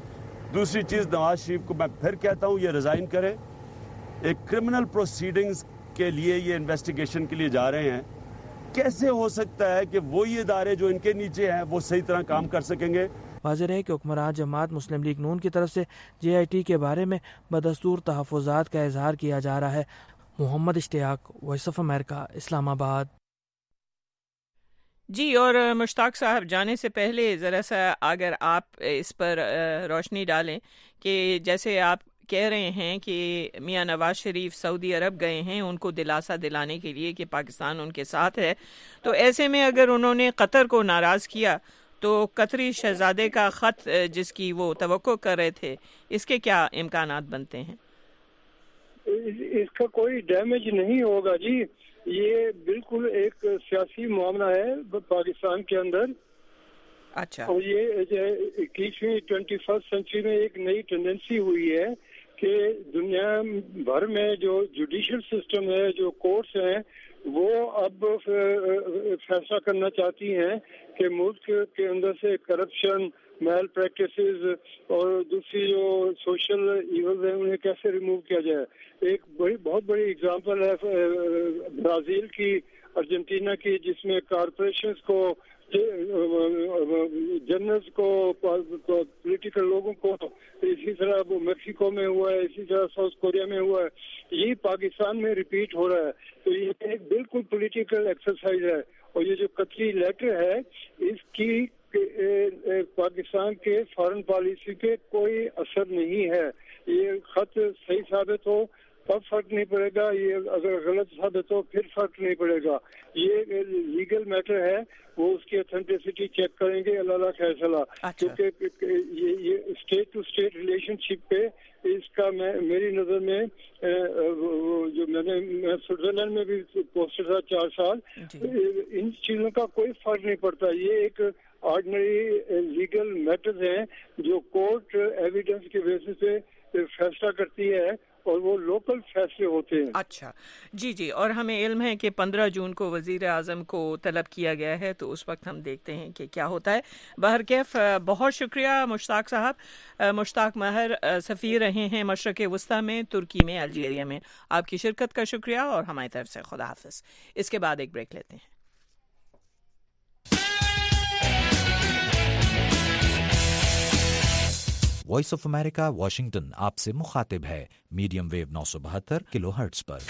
[SPEAKER 13] دوسری چیز, نواز شریف کو میں پھر کہتا ہوں یہ ریزائن کرے. ایک کرمنل پروسیڈنگز کے لیے یہ انویسٹیگیشن کے لیے جا رہے ہیں. کیسے ہو سکتا ہے کہ وہی ادارے جو ان کے نیچے ہیں وہ صحیح طرح کام کر سکیں گے؟
[SPEAKER 2] واضح رہے کہ حکمران جماعت مسلم لیگ نون کی طرف سے جے آئی ٹی کے بارے میں بدستور تحفظات کا اظہار کیا جا رہا ہے. محمد اشتیاق, وائس آف امریکہ, اسلام آباد.
[SPEAKER 1] جی, اور مشتاق صاحب جانے سے پہلے ذرا سا اگر آپ اس پر روشنی ڈالیں کہ جیسے آپ کہہ رہے ہیں کہ میاں نواز شریف سعودی عرب گئے ہیں ان کو دلاسا دلانے کے لیے کہ پاکستان ان کے ساتھ ہے, تو ایسے میں اگر انہوں نے قطر کو ناراض کیا تو قطری شہزادے کا خط جس کی وہ توقع کر رہے تھے, اس کے کیا امکانات بنتے ہیں؟
[SPEAKER 5] اس کا کوئی ڈیمیج نہیں ہوگا جی. یہ بالکل ایک سیاسی معاملہ ہے پاکستان کے اندر.
[SPEAKER 1] اچھا.
[SPEAKER 5] اور یہ اکیسویں ٹوینٹی فرسٹ سینچری میں ایک نئی ٹینڈنسی ہوئی ہے کہ دنیا بھر میں جو جوڈیشل سسٹم ہے, جو کورٹس ہیں, وہ اب فیصلہ کرنا چاہتی ہیں کہ ملک کے اندر سے کرپشن میل پریکٹسز اور دوسری جو سوشل ایونز ہیں انہیں کیسے ریموو کیا جائے. ایک بڑی بہت بڑی اگزامپل ہے برازیل کی، ارجنٹینا کی، جس میں کارپوریشنز کو، جنرلز کو، پولیٹیکل لوگوں کو، اسی طرح میکسیکو میں ہوا ہے، اسی طرح ساؤتھ کوریا میں ہوا ہے، یہی پاکستان میں ریپیٹ ہو رہا ہے. تو یہ ایک بالکل پولیٹیکل ایکسرسائز ہے. اور یہ جو قطعی لیٹر ہے اس کی پاکستان کے فارن پالیسی پہ کوئی اثر نہیں ہے. یہ خط صحیح ثابت ہو تب فرق نہیں پڑے گا، یہ اگر غلط ثابت ہو پھر فرق نہیں پڑے گا. یہ لیگل میٹر ہے، وہ اس کی اتھینٹسٹی چیک کریں گے اللہ اللہ فیصلہ. کیونکہ یہ state to state relationship پہ اس کا میں میری نظر میں جو میں نے سوئٹزرلینڈ میں بھی پوسٹر تھا چار سال، ان چیزوں کا کوئی فرق نہیں پڑتا. یہ ایک آرڈنری لیگل میٹرز ہیں جو کورٹ ایویڈنس کے بیسس پہ فیصلہ کرتی ہے اور وہ لوکل فیصلے ہوتے ہیں.
[SPEAKER 1] اچھا جی جی. اور ہمیں علم ہے کہ پندرہ جون کو وزیر اعظم کو طلب کیا گیا ہے، تو اس وقت ہم دیکھتے ہیں کہ کیا ہوتا ہے. بہرکیف بہت شکریہ مشتاق صاحب. مشتاق ماہر سفیر رہے ہیں مشرق وسطیٰ میں، ترکی میں، الجیریا میں. آپ کی شرکت کا شکریہ اور ہماری طرف سے خدا حافظ. اس کے بعد ایک بریک لیتے ہیں.
[SPEAKER 14] وائس آف امریکہ واشنگٹن آپ سے مخاطب ہے میڈیم ویو نو سو بہتر کلو ہرٹز پر.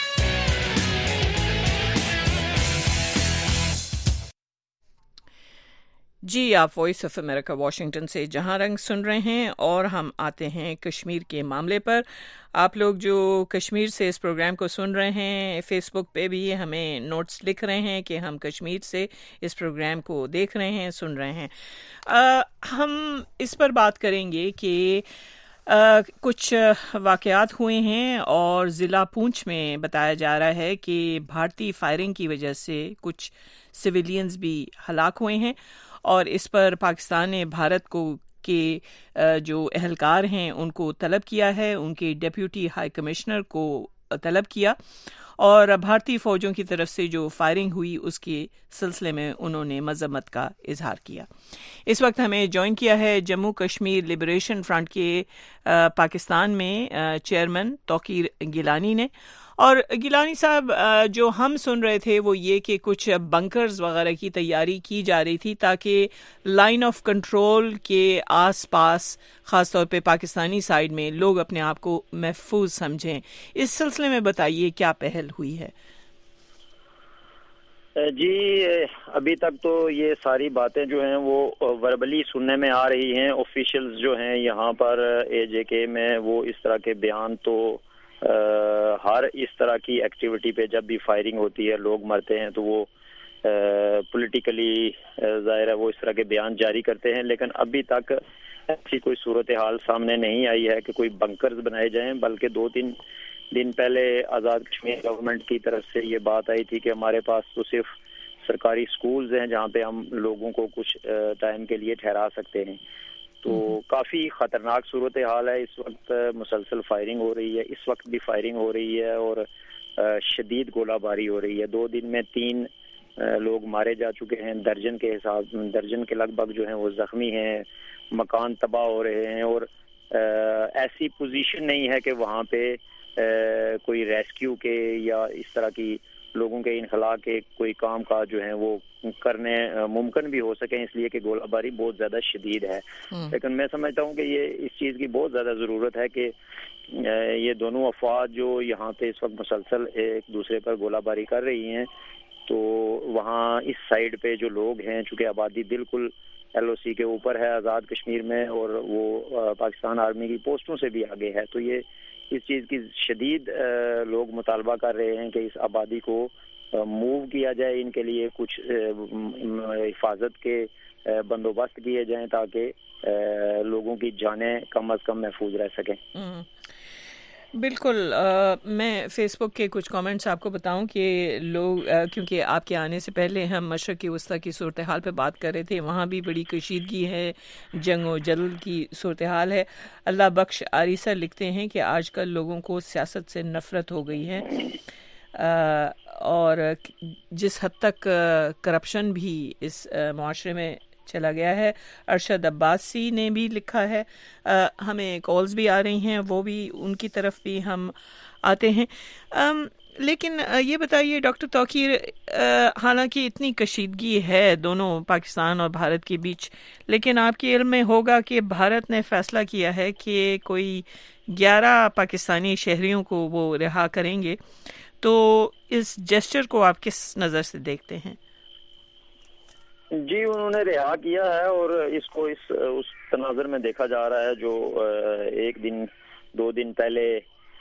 [SPEAKER 1] جی آپ وائس آف امریکہ واشنگٹن سے جہاں رنگ سن رہے ہیں، اور ہم آتے ہیں کشمیر کے معاملے پر. آپ لوگ جو کشمیر سے اس پروگرام کو سن رہے ہیں، فیس بک پہ بھی ہمیں نوٹس لکھ رہے ہیں کہ ہم کشمیر سے اس پروگرام کو دیکھ رہے ہیں، سن رہے ہیں. آ, ہم اس پر بات کریں گے کہ آ, کچھ واقعات ہوئے ہیں اور ضلع پونچھ میں بتایا جا رہا ہے کہ بھارتی فائرنگ کی وجہ سے کچھ سویلینز بھی ہلاک ہوئے ہیں، اور اس پر پاکستان نے بھارت کو کے جو اہلکار ہیں ان کو طلب کیا ہے، ان کے ڈیپیوٹی ہائی کمشنر کو طلب کیا، اور بھارتی فوجوں کی طرف سے جو فائرنگ ہوئی اس کے سلسلے میں انہوں نے مذمت کا اظہار کیا. اس وقت ہمیں جوائن کیا ہے جموں کشمیر لبریشن فرنٹ کے پاکستان میں چیئرمین توقیر گیلانی نے. اور گیلانی صاحب، جو ہم سن رہے تھے وہ یہ کہ کچھ بنکرز وغیرہ کی تیاری کی جا رہی تھی تاکہ لائن آف کنٹرول کے آس پاس، خاص طور پہ پاکستانی سائیڈ میں، لوگ اپنے آپ کو محفوظ سمجھیں. اس سلسلے میں بتائیے کیا پہل ہوئی ہے؟
[SPEAKER 15] جی ابھی تک تو یہ ساری باتیں جو ہیں وہ وربلی سننے میں آ رہی ہیں. آفیشلز جو ہیں یہاں پر اے جے کے میں، وہ اس طرح کے بیان تو ہر اس طرح کی ایکٹیویٹی پہ جب بھی فائرنگ ہوتی ہے، لوگ مرتے ہیں، تو وہ پولیٹیکلی ظاہر ہے وہ اس طرح کے بیان جاری کرتے ہیں. لیکن ابھی تک ایسی کوئی صورتحال سامنے نہیں آئی ہے کہ کوئی بنکرز بنائے جائیں، بلکہ دو تین دن پہلے آزاد کشمیر گورنمنٹ کی طرف سے یہ بات آئی تھی کہ ہمارے پاس تو صرف سرکاری سکولز ہیں جہاں پہ ہم لوگوں کو کچھ ٹائم کے لیے ٹھہرا سکتے ہیں. تو کافی خطرناک صورتحال ہے. اس وقت مسلسل فائرنگ ہو رہی ہے، اس وقت بھی فائرنگ ہو رہی ہے اور شدید گولہ باری ہو رہی ہے. دو دن میں تین لوگ مارے جا چکے ہیں، درجن کے حساب درجن کے لگ بھگ جو ہیں وہ زخمی ہیں، مکان تباہ ہو رہے ہیں، اور ایسی پوزیشن نہیں ہے کہ وہاں پہ کوئی ریسکیو کے یا اس طرح کی لوگوں کے انخلا کے کوئی کام کاج جو ہیں وہ کرنے ممکن بھی ہو سکیں، اس لیے کہ گولہ باری بہت زیادہ شدید ہے. لیکن میں سمجھتا ہوں کہ یہ اس چیز کی بہت زیادہ ضرورت ہے کہ یہ دونوں افواج جو یہاں پہ اس وقت مسلسل ایک دوسرے پر گولہ باری کر رہی ہیں، تو وہاں اس سائڈ پہ جو لوگ ہیں، چونکہ آبادی بالکل ایل او سی کے اوپر ہے آزاد کشمیر میں، اور وہ پاکستان آرمی کی پوسٹوں سے بھی آگے ہے، تو یہ اس چیز کی شدید لوگ مطالبہ کر رہے ہیں کہ اس آبادی کو موو کیا جائے، ان کے لیے کچھ حفاظت کے بندوبست کیے جائیں تاکہ لوگوں کی جانیں کم از کم محفوظ رہ سکیں.
[SPEAKER 1] بالکل. میں فیس بک کے کچھ کامنٹس آپ کو بتاؤں کہ لوگ، کیونکہ آپ کے آنے سے پہلے ہم مشرق وسطیٰ کی صورتحال پہ بات کر رہے تھے، وہاں بھی بڑی کشیدگی ہے، جنگ و جدل کی صورتحال ہے. اللہ بخش آریسا لکھتے ہیں کہ آج کل لوگوں کو سیاست سے نفرت ہو گئی ہے، اور جس حد تک کرپشن بھی اس معاشرے میں چلا گیا ہے۔ ارشد عباسی نے بھی لکھا ہے۔ آ, ہمیں کالز بھی آ رہی ہیں، وہ بھی ان کی طرف بھی ہم آتے ہیں۔ آم, لیکن یہ بتائیے ڈاکٹر توقیر، حالانکہ اتنی کشیدگی ہے دونوں پاکستان اور بھارت کے بیچ، لیکن آپ کے علم میں ہوگا کہ بھارت نے فیصلہ کیا ہے کہ کوئی گیارہ پاکستانی شہریوں کو وہ رہا کریں گے، تو اس جیسچر کو آپ کس نظر سے دیکھتے ہیں؟
[SPEAKER 15] جی انہوں نے رہا کیا ہے، اور اس کو اس اس تناظر میں دیکھا جا رہا ہے جو ایک دن دو دن پہلے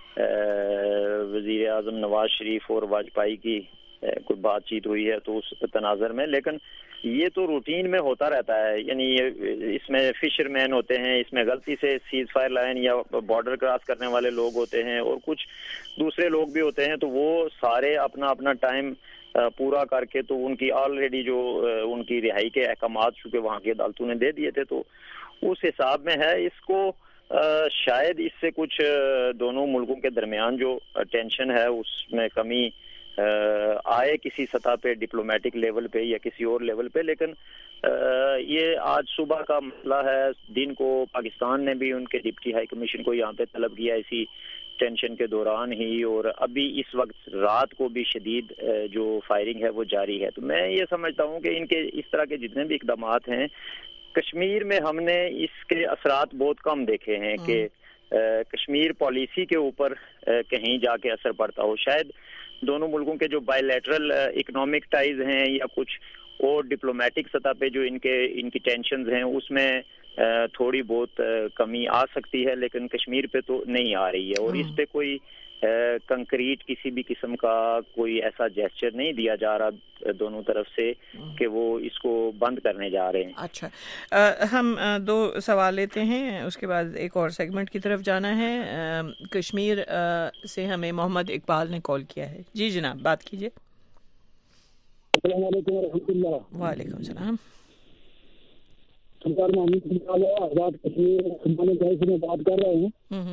[SPEAKER 15] وزیر اعظم نواز شریف اور واجپئی کی کوئی بات چیت ہوئی ہے تو اس تناظر میں، لیکن یہ تو روٹین میں ہوتا رہتا ہے، یعنی اس میں فشر مین ہوتے ہیں، اس میں غلطی سے سیز فائر لائن یا بارڈر کراس کرنے والے لوگ ہوتے ہیں اور کچھ دوسرے لوگ بھی ہوتے ہیں، تو وہ سارے اپنا اپنا ٹائم پورا کر کے تو ان کی آلریڈی جو ان کی رہائی کے احکامات چونکہ وہاں کی عدالتوں نے دے دیے تھے تو اس حساب میں ہے۔ اس کو شاید اس سے کچھ دونوں ملکوں کے درمیان جو ٹینشن ہے اس میں کمی آئے کسی سطح پہ، ڈپلومیٹک لیول پہ یا کسی اور لیول پہ، لیکن یہ آج صبح کا مسئلہ ہے۔ دن کو پاکستان نے بھی ان کے ڈپٹی ہائی کمیشن کو یہاں پہ طلب کیا اسی ٹینشن کے دوران ہی، اور ابھی اس وقت رات کو بھی شدید جو فائرنگ ہے وہ جاری ہے۔ تو میں یہ سمجھتا ہوں کہ ان کے اس طرح کے جتنے بھی اقدامات ہیں کشمیر میں ہم نے اس کے اثرات بہت کم دیکھے ہیں کہ کشمیر پالیسی کے اوپر کہیں جا کے اثر پڑتا ہو۔ شاید دونوں ملکوں کے جو بائی لیٹرل اکنامک ٹائز ہیں یا کچھ اور ڈپلومیٹک سطح پہ جو ان کے ان کی ٹینشنز ہیں اس میں تھوڑی بہت کمی آ سکتی ہے، لیکن کشمیر پہ تو نہیں آ رہی ہے، اور اس پہ کوئی کنکریٹ کسی بھی قسم کا کوئی ایسا جیسچر نہیں دیا جا رہا دونوں طرف سے کہ وہ اس کو بند کرنے جا رہے ہیں۔
[SPEAKER 1] اچھا، ہم دو سوال لیتے ہیں، اس کے بعد ایک اور سیگمنٹ کی طرف جانا ہے۔ کشمیر سے ہمیں محمد اقبال نے کال کیا ہے۔ جی جناب بات کیجیے۔
[SPEAKER 16] السلام علیکم ورحمۃ اللہ۔
[SPEAKER 1] وعلیکم السلام۔
[SPEAKER 16] سرکار محمود آزاد کشمیر سے بات کر رہا ہوں۔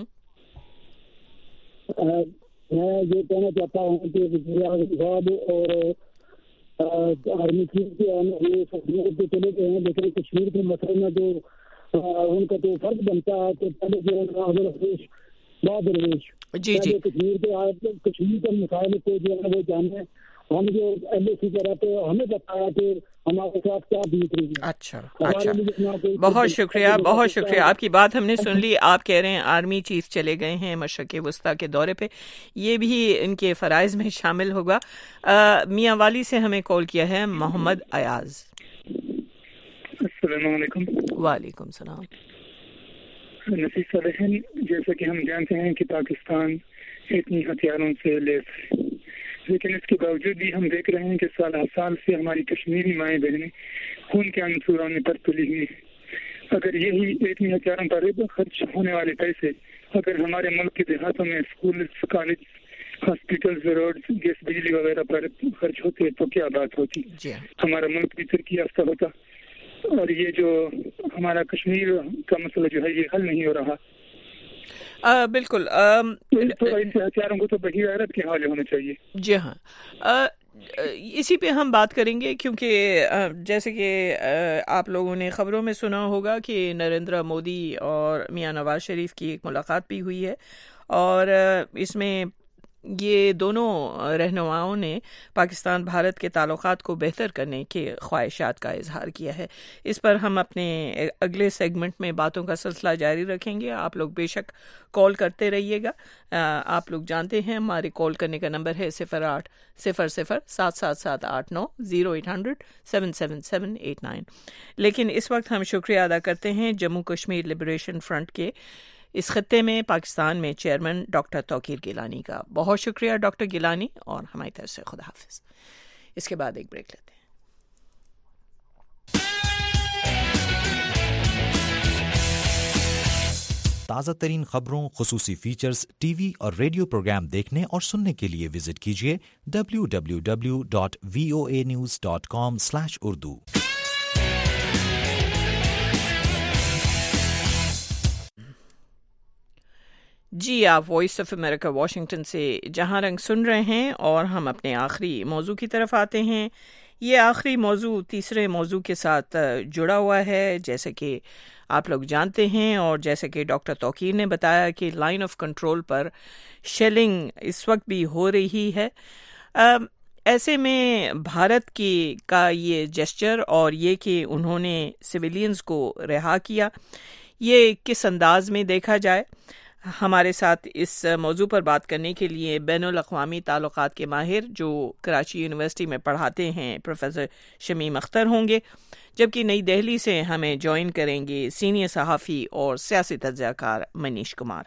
[SPEAKER 16] میں یہ کہنا چاہتا ہوں کہ وزیر اعظم صاحب اور آرمی چیف کے یہ تو چلے گئے ہیں، لیکن کشمیر کے مسئلے میں جو ان کا تو فرض بنتا ہے کہ پہلے جو ہے درویش بعد درویش
[SPEAKER 1] جی جی
[SPEAKER 16] کشمیر کے کشمیر کے مسائل کو جو ہے وہ جانے۔ ہم جو ایل او سی کر رہے تھے ہمیں بتایا کہ ہمارے ساتھ کیا بیت رہی ہے۔
[SPEAKER 1] اچھا اچھا، بہت شکریہ بہت شکریہ، آپ کی بات ہم نے سن لی۔ آپ کہہ رہے ہیں آرمی چیف چلے گئے ہیں مشرق وسطیٰ کے دورے پہ، یہ بھی ان کے فرائض میں شامل ہوگا۔ میاں والی سے ہمیں کال کیا ہے محمد ایاز۔
[SPEAKER 17] السلام علیکم۔
[SPEAKER 1] وعلیکم السلام۔
[SPEAKER 17] نفیسہ بہن، جیسا کہ ہم جانتے ہیں کہ پاکستان اتنی ہتھیاروں سے لیس ہے، لیکن اس کے باوجود بھی ہم دیکھ رہے ہیں کہ سال ہر سال سے ہماری کشمیری مائیں بہنیں خون کے آنسو پر تلی ہوئی ہیں۔ اگر یہی اتنی ہتھیاروں پر خرچ ہونے والے پیسے اگر ہمارے ملک کے دیہاتوں میں school, college, hospital, road, gas, بجلی وغیرہ پر خرچ ہوتے تو کیا بات ہوتی، ہمارا ملک بھی ترقی یافتہ ہوتا۔ اور یہ جو ہمارا کشمیر کا مسئلہ جو ہے یہ حل نہیں ہو رہا۔
[SPEAKER 1] آ, بالکل
[SPEAKER 17] ہتھیاروں کو تو بغیر کے حوالے ہونا چاہیے۔
[SPEAKER 1] جی ہاں، آ, اسی پہ ہم بات کریں گے، کیونکہ جیسے کہ آپ لوگوں نے خبروں میں سنا ہوگا کہ نریندر مودی اور میاں نواز شریف کی ایک ملاقات بھی ہوئی ہے، اور اس میں یہ دونوں رہنماؤں نے پاکستان بھارت کے تعلقات کو بہتر کرنے کے خواہشات کا اظہار کیا ہے۔ اس پر ہم اپنے اگلے سیگمنٹ میں باتوں کا سلسلہ جاری رکھیں گے۔ آپ لوگ بے شک کال کرتے رہیے گا۔ آپ لوگ جانتے ہیں ہمارے کال کرنے کا نمبر ہے صفر آٹھ صفر صفر سات سات سات آٹھ نو zero eight hundred seven seven seven eight nine. لیکن اس وقت ہم شکریہ ادا کرتے ہیں جموں کشمیر لبریشن فرنٹ کے اس خطے میں پاکستان میں چیئرمین ڈاکٹر توقیر گیلانی کا۔ بہت شکریہ ڈاکٹر گیلانی، اور ہماری طرف سے خدا حافظ۔ اس کے بعد ایک بریک لیتے ہیں۔
[SPEAKER 14] تازہ ترین خبروں، خصوصی فیچرز، ٹی وی اور ریڈیو پروگرام دیکھنے اور سننے کے لیے وزٹ کیجیے W W W dot V O A news dot com slash Urdu.
[SPEAKER 1] جی آپ وائس آف امریکہ واشنگٹن سے جہاں رنگ سن رہے ہیں، اور ہم اپنے آخری موضوع کی طرف آتے ہیں۔ یہ آخری موضوع تیسرے موضوع کے ساتھ جڑا ہوا ہے. جیسے کہ آپ لوگ جانتے ہیں اور جیسے کہ ڈاکٹر توقیر نے بتایا کہ لائن آف کنٹرول پر شیلنگ اس وقت بھی ہو رہی ہے. ایسے میں بھارت کی کا یہ جسچر اور یہ کہ انہوں نے سویلینز کو رہا کیا، یہ کس انداز میں دیکھا جائے؟ ہمارے ساتھ اس موضوع پر بات کرنے کے لیے بین الاقوامی تعلقات کے ماہر جو کراچی یونیورسٹی میں پڑھاتے ہیں پروفیسر شمیم اختر ہوں گے، جبکہ نئی دہلی سے ہمیں جوائن کریں گے سینئر صحافی اور سیاسی تجزیہ کار منیش کمار.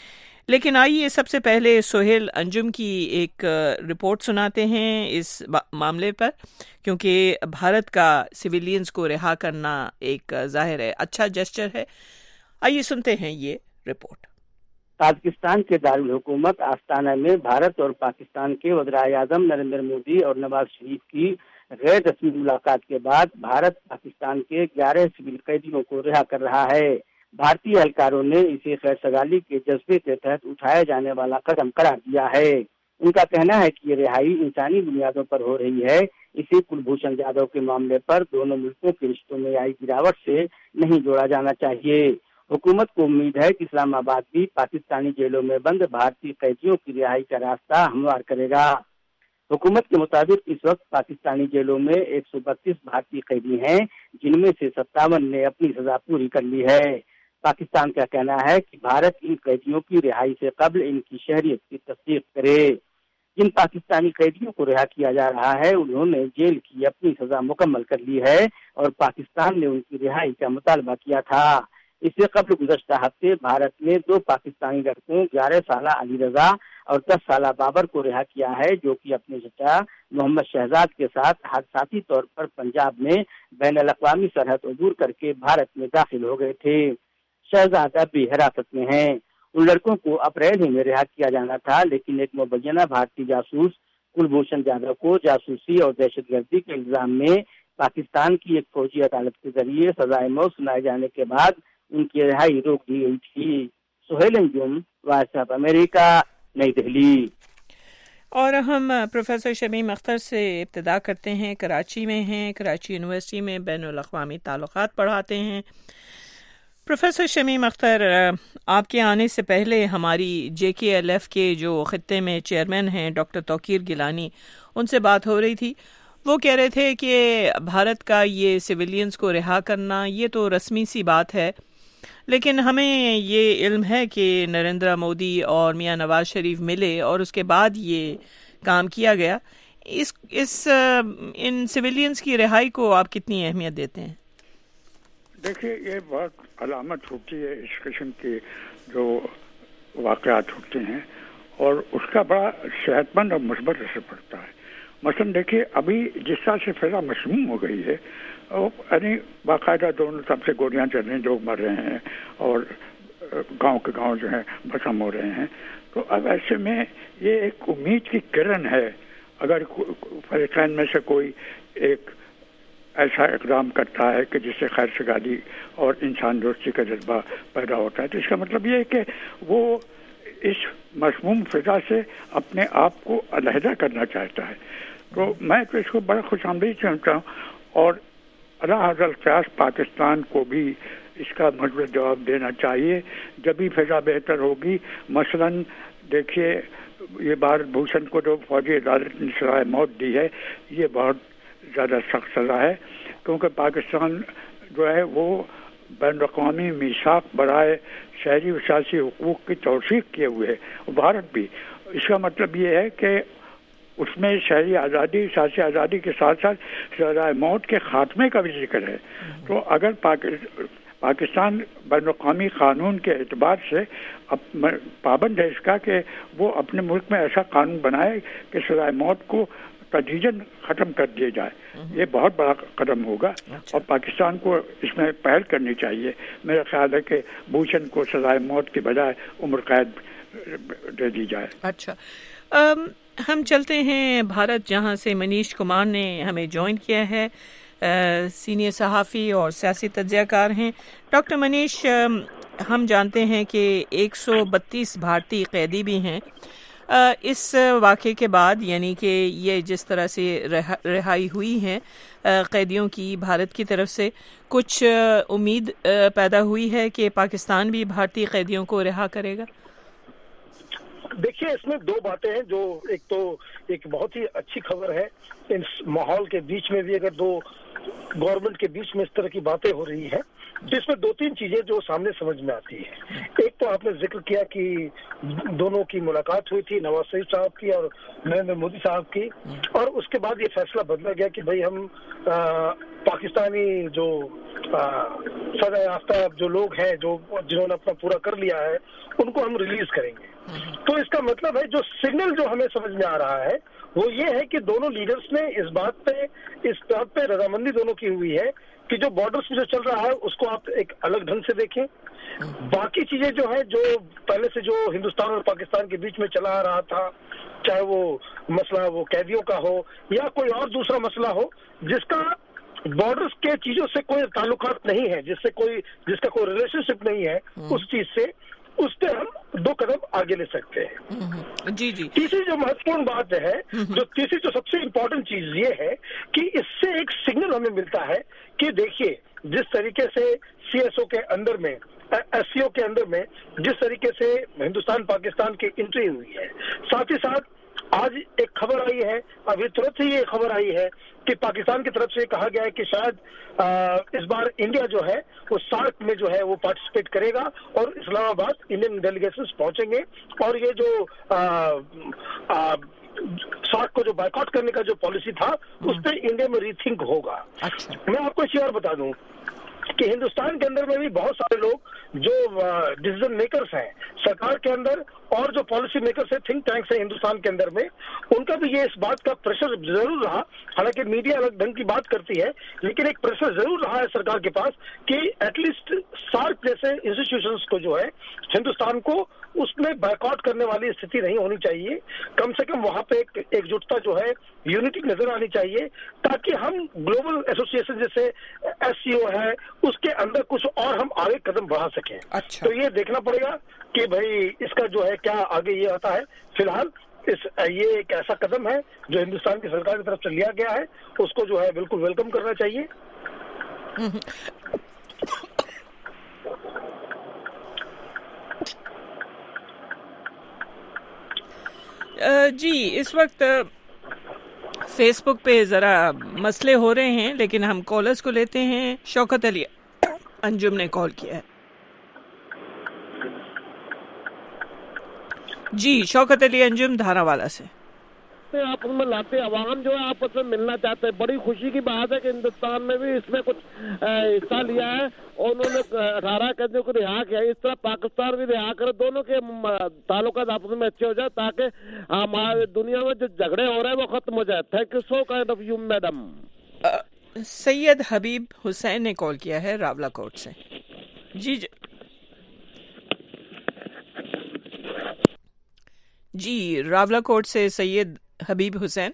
[SPEAKER 1] لیکن آئیے سب سے پہلے سہیل انجم کی ایک رپورٹ سناتے ہیں اس معاملے پر، کیونکہ بھارت کا سویلینز کو رہا کرنا ایک ظاہر ہے اچھا جسچر ہے. آئیے سنتے ہیں یہ رپورٹ.
[SPEAKER 18] تاجکستان کے دارالحکومت آستانہ میں بھارت اور پاکستان کے وزرائے اعظم نریندر مودی اور نواز شریف کی غیر رسمی ملاقات کے بعد بھارت پاکستان کے گیارہ سول قیدیوں کو رہا کر رہا ہے. بھارتی اہلکاروں نے اسے خیر سگالی کے جذبے کے تحت اٹھایا جانے والا قدم قرار دیا ہے. ان کا کہنا ہے کہ یہ رہائی انسانی بنیادوں پر ہو رہی ہے. اسے کلبھوشن جادھو کے معاملے پر دونوں ملکوں کے رشتوں میں آئی گراوٹ سے نہیں جوڑا جانا چاہیے. حکومت کو امید ہے کہ اسلام آباد بھی پاکستانی جیلوں میں بند بھارتی قیدیوں کی رہائی کا راستہ ہموار کرے گا. حکومت کے مطابق اس وقت پاکستانی جیلوں میں ایک سو بتیس بھارتی قیدی ہیں، جن میں سے ستاون نے اپنی سزا پوری کر لی ہے. پاکستان کا کہنا ہے کہ بھارت ان قیدیوں کی رہائی سے قبل ان کی شہریت کی تصدیق کرے. جن پاکستانی قیدیوں کو رہا کیا جا رہا ہے انہوں نے جیل کی اپنی سزا مکمل کر لی ہے اور پاکستان نے ان کی رہائی کا مطالبہ کیا تھا. اس سے قبل گزشتہ ہفتے بھارت نے دو پاکستانی لڑکوں گیارہ سالہ علی رضا اور دس سالہ بابر کو رہا کیا ہے، جو کہ اپنے چچا محمد شہزاد کے ساتھ حادثاتی طور پر پنجاب میں بین الاقوامی سرحد عبور کر کے بھارت میں داخل ہو گئے تھے. شہزاد اب بھی حراست میں ہیں. ان لڑکوں کو اپریل ہی میں رہا کیا جانا تھا، لیکن ایک مبینہ بھارتی جاسوس کلبھوشن جادھو کو جاسوسی اور دہشت گردی کے الزام میں پاکستان کی ایک فوجی عدالت کے ذریعے سزائے موت سنائے جانے کے بعد ان کی رہائی روک دی گئی تھی. Sohail Anjum, voice of America, نئی دہلی.
[SPEAKER 1] اور ہم پروفیسر شمیم اختر سے ابتدا کرتے ہیں. کراچی میں ہیں، کراچی یونیورسٹی میں بین الاقوامی تعلقات پڑھاتے ہیں. پروفیسر شمیم اختر، آپ کے آنے سے پہلے ہماری جے کے ایل ایف کے جو خطے میں چیئرمین ہیں ڈاکٹر توقیر گیلانی، ان سے بات ہو رہی تھی. وہ کہہ رہے تھے کہ بھارت کا یہ سویلینز کو رہا کرنا یہ تو رسمی سی بات ہے، لیکن ہمیں یہ علم ہے کہ نریندر مودی اور میاں نواز شریف ملے اور اس کے بعد یہ کام کیا گیا. اس اس ان سویلینز کی رہائی کو آپ کتنی اہمیت دیتے ہیں؟
[SPEAKER 19] دیکھیے، یہ بہت علامت ہوتی ہے اس قسم کے جو واقعات ہوتے ہیں اور اس کا بڑا صحت مند اور مثبت اثر پڑتا ہے. مثلاً دیکھیے، ابھی جس طرح سے فضا مسموم ہو گئی ہے، یعنی باقاعدہ دونوں طرف سے گولیاں چل رہی ہیں، لوگ مر رہے ہیں اور گاؤں کے گاؤں جو ہیں بسم ہو رہے ہیں. تو اب ایسے میں یہ ایک امید کی کرن ہے، اگر فریقین میں سے کوئی ایک ایسا اقدام کرتا ہے کہ جس سے خیر سگالی اور انسان دوستی کا جذبہ پیدا ہوتا ہے، تو اس کا مطلب یہ ہے کہ وہ اس مسموم فضا سے اپنے آپ کو علیحدہ کرنا چاہتا ہے. تو میں تو اس کو بڑا خوش آمدید سمجھتا ہوں اور اللہ حضرت قیاس پاکستان کو بھی اس کا مثبت جواب دینا چاہیے. جبھی فضا بہتر ہوگی. مثلاً دیکھیے، یہ بھارت بھوشن کو جو فوجی عدالت نے سزائے موت دی ہے، یہ بہت زیادہ سخت سزا ہے، کیونکہ پاکستان جو ہے وہ بین الاقوامی میثاق برائے شہری و سیاسی حقوق کی توثیق کیے ہوئے ہے، بھارت بھی. اس کا مطلب یہ ہے کہ اس میں شہری آزادی، سیاسی آزادی کے ساتھ ساتھ سزائے موت کے خاتمے کا بھی ذکر ہے. تو اگر پاکستان بین الاقوامی قانون کے اعتبار سے پابند ہے اس کا کہ وہ اپنے ملک میں ایسا قانون بنائے کہ سزائے موت کو تدریجاً ختم کر دیا جائے، یہ بہت بڑا قدم ہوگا اور پاکستان کو اس میں پہل کرنی چاہیے. میرا خیال ہے کہ بھوشن کو سزائے موت کے بجائے عمر قید دے دی جائے.
[SPEAKER 1] اچھا، ہم چلتے ہیں بھارت، جہاں سے منیش کمار نے ہمیں جوائن کیا ہے. سینئر صحافی اور سیاسی تجزیہ کار ہیں. ڈاکٹر منیش، ہم جانتے ہیں کہ ایک سو بتیس بھارتی قیدی بھی ہیں. اس واقعے کے بعد یعنی کہ یہ جس طرح سے رہائی ہوئی ہیں قیدیوں کی بھارت کی طرف سے، کچھ امید پیدا ہوئی ہے کہ پاکستان بھی بھارتی قیدیوں کو رہا کرے گا؟
[SPEAKER 20] دیکھیے اس میں دو باتیں ہیں، جو ایک تو ایک بہت ہی اچھی خبر ہے، اس ماحول کے بیچ میں بھی اگر دو گورنمنٹ کے بیچ میں اس طرح کی باتیں ہو رہی ہیں تو اس میں دو تین چیزیں جو سامنے سمجھ میں آتی ہے۔ ایک تو آپ نے ذکر کیا کہ دونوں کی ملاقات ہوئی تھی، نواز شریف صاحب کی اور نریندر مودی صاحب کی، اور اس کے بعد یہ فیصلہ بدلا گیا کہ بھائی ہم پاکستانی جو سزا یافتہ جو لوگ ہیں، جو جنہوں نے اپنا پورا کر لیا ہے، ان کو ہم ریلیز کریں گے۔ تو اس کا مطلب ہے جو سگنل جو ہمیں سمجھ میں آ رہا ہے وہ یہ ہے کہ دونوں لیڈرز نے اس بات پہ اس بات پہ رضامندی دونوں کی ہوئی ہے کہ جو بارڈرز پہ جو چل رہا ہے اس کو آپ ایک الگ ڈھنگ سے دیکھیں، باقی چیزیں جو ہیں جو پہلے سے جو ہندوستان اور پاکستان کے بیچ میں چلا آ رہا تھا، چاہے وہ مسئلہ وہ قیدیوں کا ہو یا کوئی اور دوسرا مسئلہ ہو جس کا بارڈرز کے چیزوں سے کوئی تعلقات نہیں ہے، جس سے کوئی جس کا کوئی ریلیشن شپ نہیں ہے، اس چیز سے اس پہ ہم دو قدم آگے لے سکتے ہیں۔
[SPEAKER 1] جی جی
[SPEAKER 20] تیسری جو مہتوپورن بات ہے، جو تیسری جو سب سے امپورٹنٹ چیز یہ ہے کہ اس سے ایک سگنل ہمیں ملتا ہے کہ دیکھیے جس طریقے سے سی ایس او کے اندر میں ایس سی او کے اندر میں جس طریقے سے ہندوستان پاکستان کی انٹری ہوئی ہے، ساتھ ہی ساتھ آج ایک خبر آئی ہے، ابھی ترنت ہی یہ خبر آئی ہے کہ پاکستان کی طرف سے کہا گیا ہے کہ شاید اس بار انڈیا جو ہے وہ سارک میں جو ہے وہ پارٹیسپیٹ کرے گا اور اسلام آباد انڈین ڈیلیگیشنز پہنچیں گے، اور یہ جو سارک کو جو بائیکاٹ کرنے کا جو پالیسی تھا اس پہ انڈیا میں ری تھنک ہوگا۔ میں آپ کو ایک چیز اور بتا دوں کہ ہندوستان کے اندر میں بھی بہت سارے لوگ جو ڈیسیژن میکرز ہیں سرکار کے اندر اور جو پالیسی میکرز ہیں، تھنک ٹینکس ہیں ہندوستان کے اندر میں، ان کا بھی یہ اس بات کا پریشر ضرور رہا، حالانکہ میڈیا الگ ڈھنگ کی بات کرتی ہے لیکن ایک پریشر ضرور رہا ہے سرکار کے پاس کہ ایٹ لیسٹ سارک جیسے انسٹیٹیوشنز کو جو ہے ہندوستان کو اس میں بائیکاٹ کرنے والی استھتی نہیں ہونی چاہیے، کم سے کم وہاں پہ ایک ایک جٹتا جو ہے یونٹی نظر آنی چاہیے، تاکہ ہم گلوبل ایسوسیشن جیسے ایس سی او ہے اس کے اندر کچھ اور ہم آگے قدم بڑھا سکیں۔ تو یہ دیکھنا پڑے گا کہ بھائی اس کا جو ہے کیا آگے یہ آتا ہے۔ فی الحال اس یہ ایک ایسا قدم ہے جو ہندوستان کی سرکار کی طرف سے لیا گیا ہے، اس کو جو ہے بالکل ویلکم کرنا چاہیے۔
[SPEAKER 1] جی اس وقت فیس بک پہ ذرا مسئلے ہو رہے ہیں لیکن ہم کالرز کو لیتے ہیں۔ شوکت علی انجم نے کال کیا ہے۔ جی شوکت علی انجم دھارا والا سے۔
[SPEAKER 21] آپ میں لاتے عوام جو ہے آپس میں ملنا چاہتے ہیں، بڑی خوشی کی بات ہے کہ ہندوستان میں بھی اس میں کچھ حصہ لیا ہے اور انہوں نے اٹھارہ قیدیوں کو رہا کیا، اس طرح پاکستان بھی رہا کرے، دونوں کے تعلقات آپس میں اچھے ہو جائے تاکہ ہمارے دنیا میں جو جھگڑے ہو رہے ہیں وہ ختم ہو جائے۔ Thank you so kind of you madam.
[SPEAKER 1] Syed Habib Hussain نے کال کیا ہے راولا کوٹ سے۔ جی جی راولا کوٹ سے سید حبیب حسین۔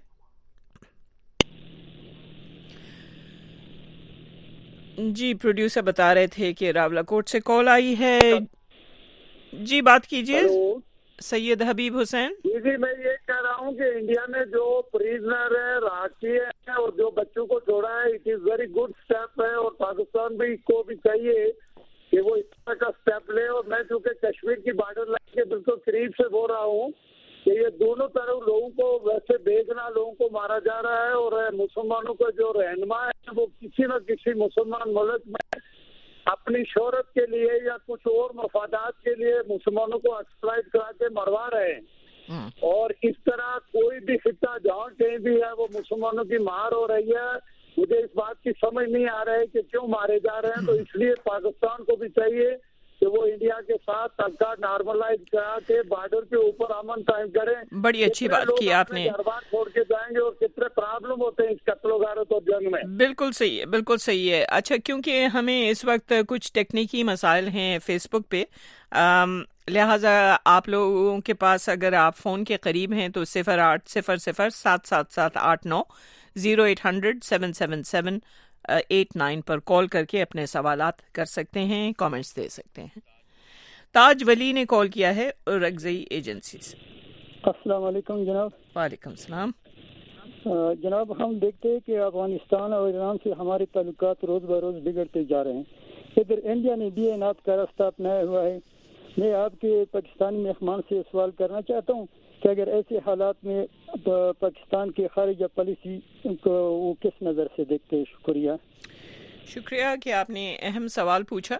[SPEAKER 1] جی پروڈیوسر بتا رہے تھے کہ راولا کوٹ سے کال آئی ہے۔ جی بات کیجیے سید حبیب حسین۔
[SPEAKER 8] جی جی میں یہ کہہ رہا ہوں کہ انڈیا نے جو پریزنر ہے راکھی ہے اور جو بچوں کو چھوڑا ہے it is very good step ہے، اور پاکستان بھی کو بھی چاہیے کہ وہ اس طرح کا اسٹیپ لے۔ اور میں چونکہ کشمیر کی بارڈر لائن کے بالکل قریب سے بول رہا ہوں کہ یہ دونوں طرف لوگوں کو ویسے بھیجنا، لوگوں کو مارا جا رہا ہے، اور مسلمانوں کو جو رہنما ہے وہ کسی نہ کسی مسلمان ملک میں اپنی شہرت کے لیے یا کچھ اور مفادات کے لیے مسلمانوں کو ایکسپلائٹ کرا کے مروا رہے ہیں، اور اس طرح کوئی بھی خطہ جہاں کہیں بھی ہے وہ مسلمانوں کی مار ہو رہی ہے۔ مجھے اس بات کی سمجھ نہیں آ رہا ہے کہ کیوں مارے جا رہے ہیں، تو اس لیے پاکستان کو بھی چاہیے کہ وہ انڈیا کے ساتھ تعلقات نارملائز کرا کے بارڈر کے اوپر امن قائم کریں۔
[SPEAKER 1] بڑی اچھی بات کی آپ نے۔
[SPEAKER 8] گھر بار چھوڑ کے جائیں گے اور کتنے پرابلم ہوتے ہیں اس قتل و غارت اور جنگ میں۔
[SPEAKER 1] بالکل صحیح ہے، بالکل صحیح ہے۔ اچھا کیونکہ ہمیں اس وقت کچھ ٹیکنیکی مسائل ہیں فیس بک پہ، لہٰذا آپ لوگوں کے پاس اگر آپ فون کے قریب ہیں تو صفر آٹھ صفر صفر سات سات سات آٹھ نو zero eight hundred seven seven seven eight nine پر کال کر کے اپنے سوالات کر سکتے ہیں، کامنٹس دے سکتے ہیں۔ تاج ولی نے کال کیا ہے رگزئی ایجنسی سے۔
[SPEAKER 3] السلام علیکم جناب.
[SPEAKER 1] وعلیکم السلام.
[SPEAKER 3] جناب ہم دیکھتے ہیں کہ افغانستان اور ایران سے ہمارے تعلقات روز بروز بگڑتے جا رہے ہیں. ادھر انڈیا نے بھی انعت کا راستہ اپنایا ہوا ہے. میں آپ کے پاکستانی مہمان سے سوال کرنا چاہتا ہوں کہ اگر ایسے حالات میں پاکستان کی خارجہ پالیسی کو وہ کس نظر سے دیکھتے ہیں؟ شکریہ.
[SPEAKER 1] شکریہ کہ آپ نے اہم سوال پوچھا.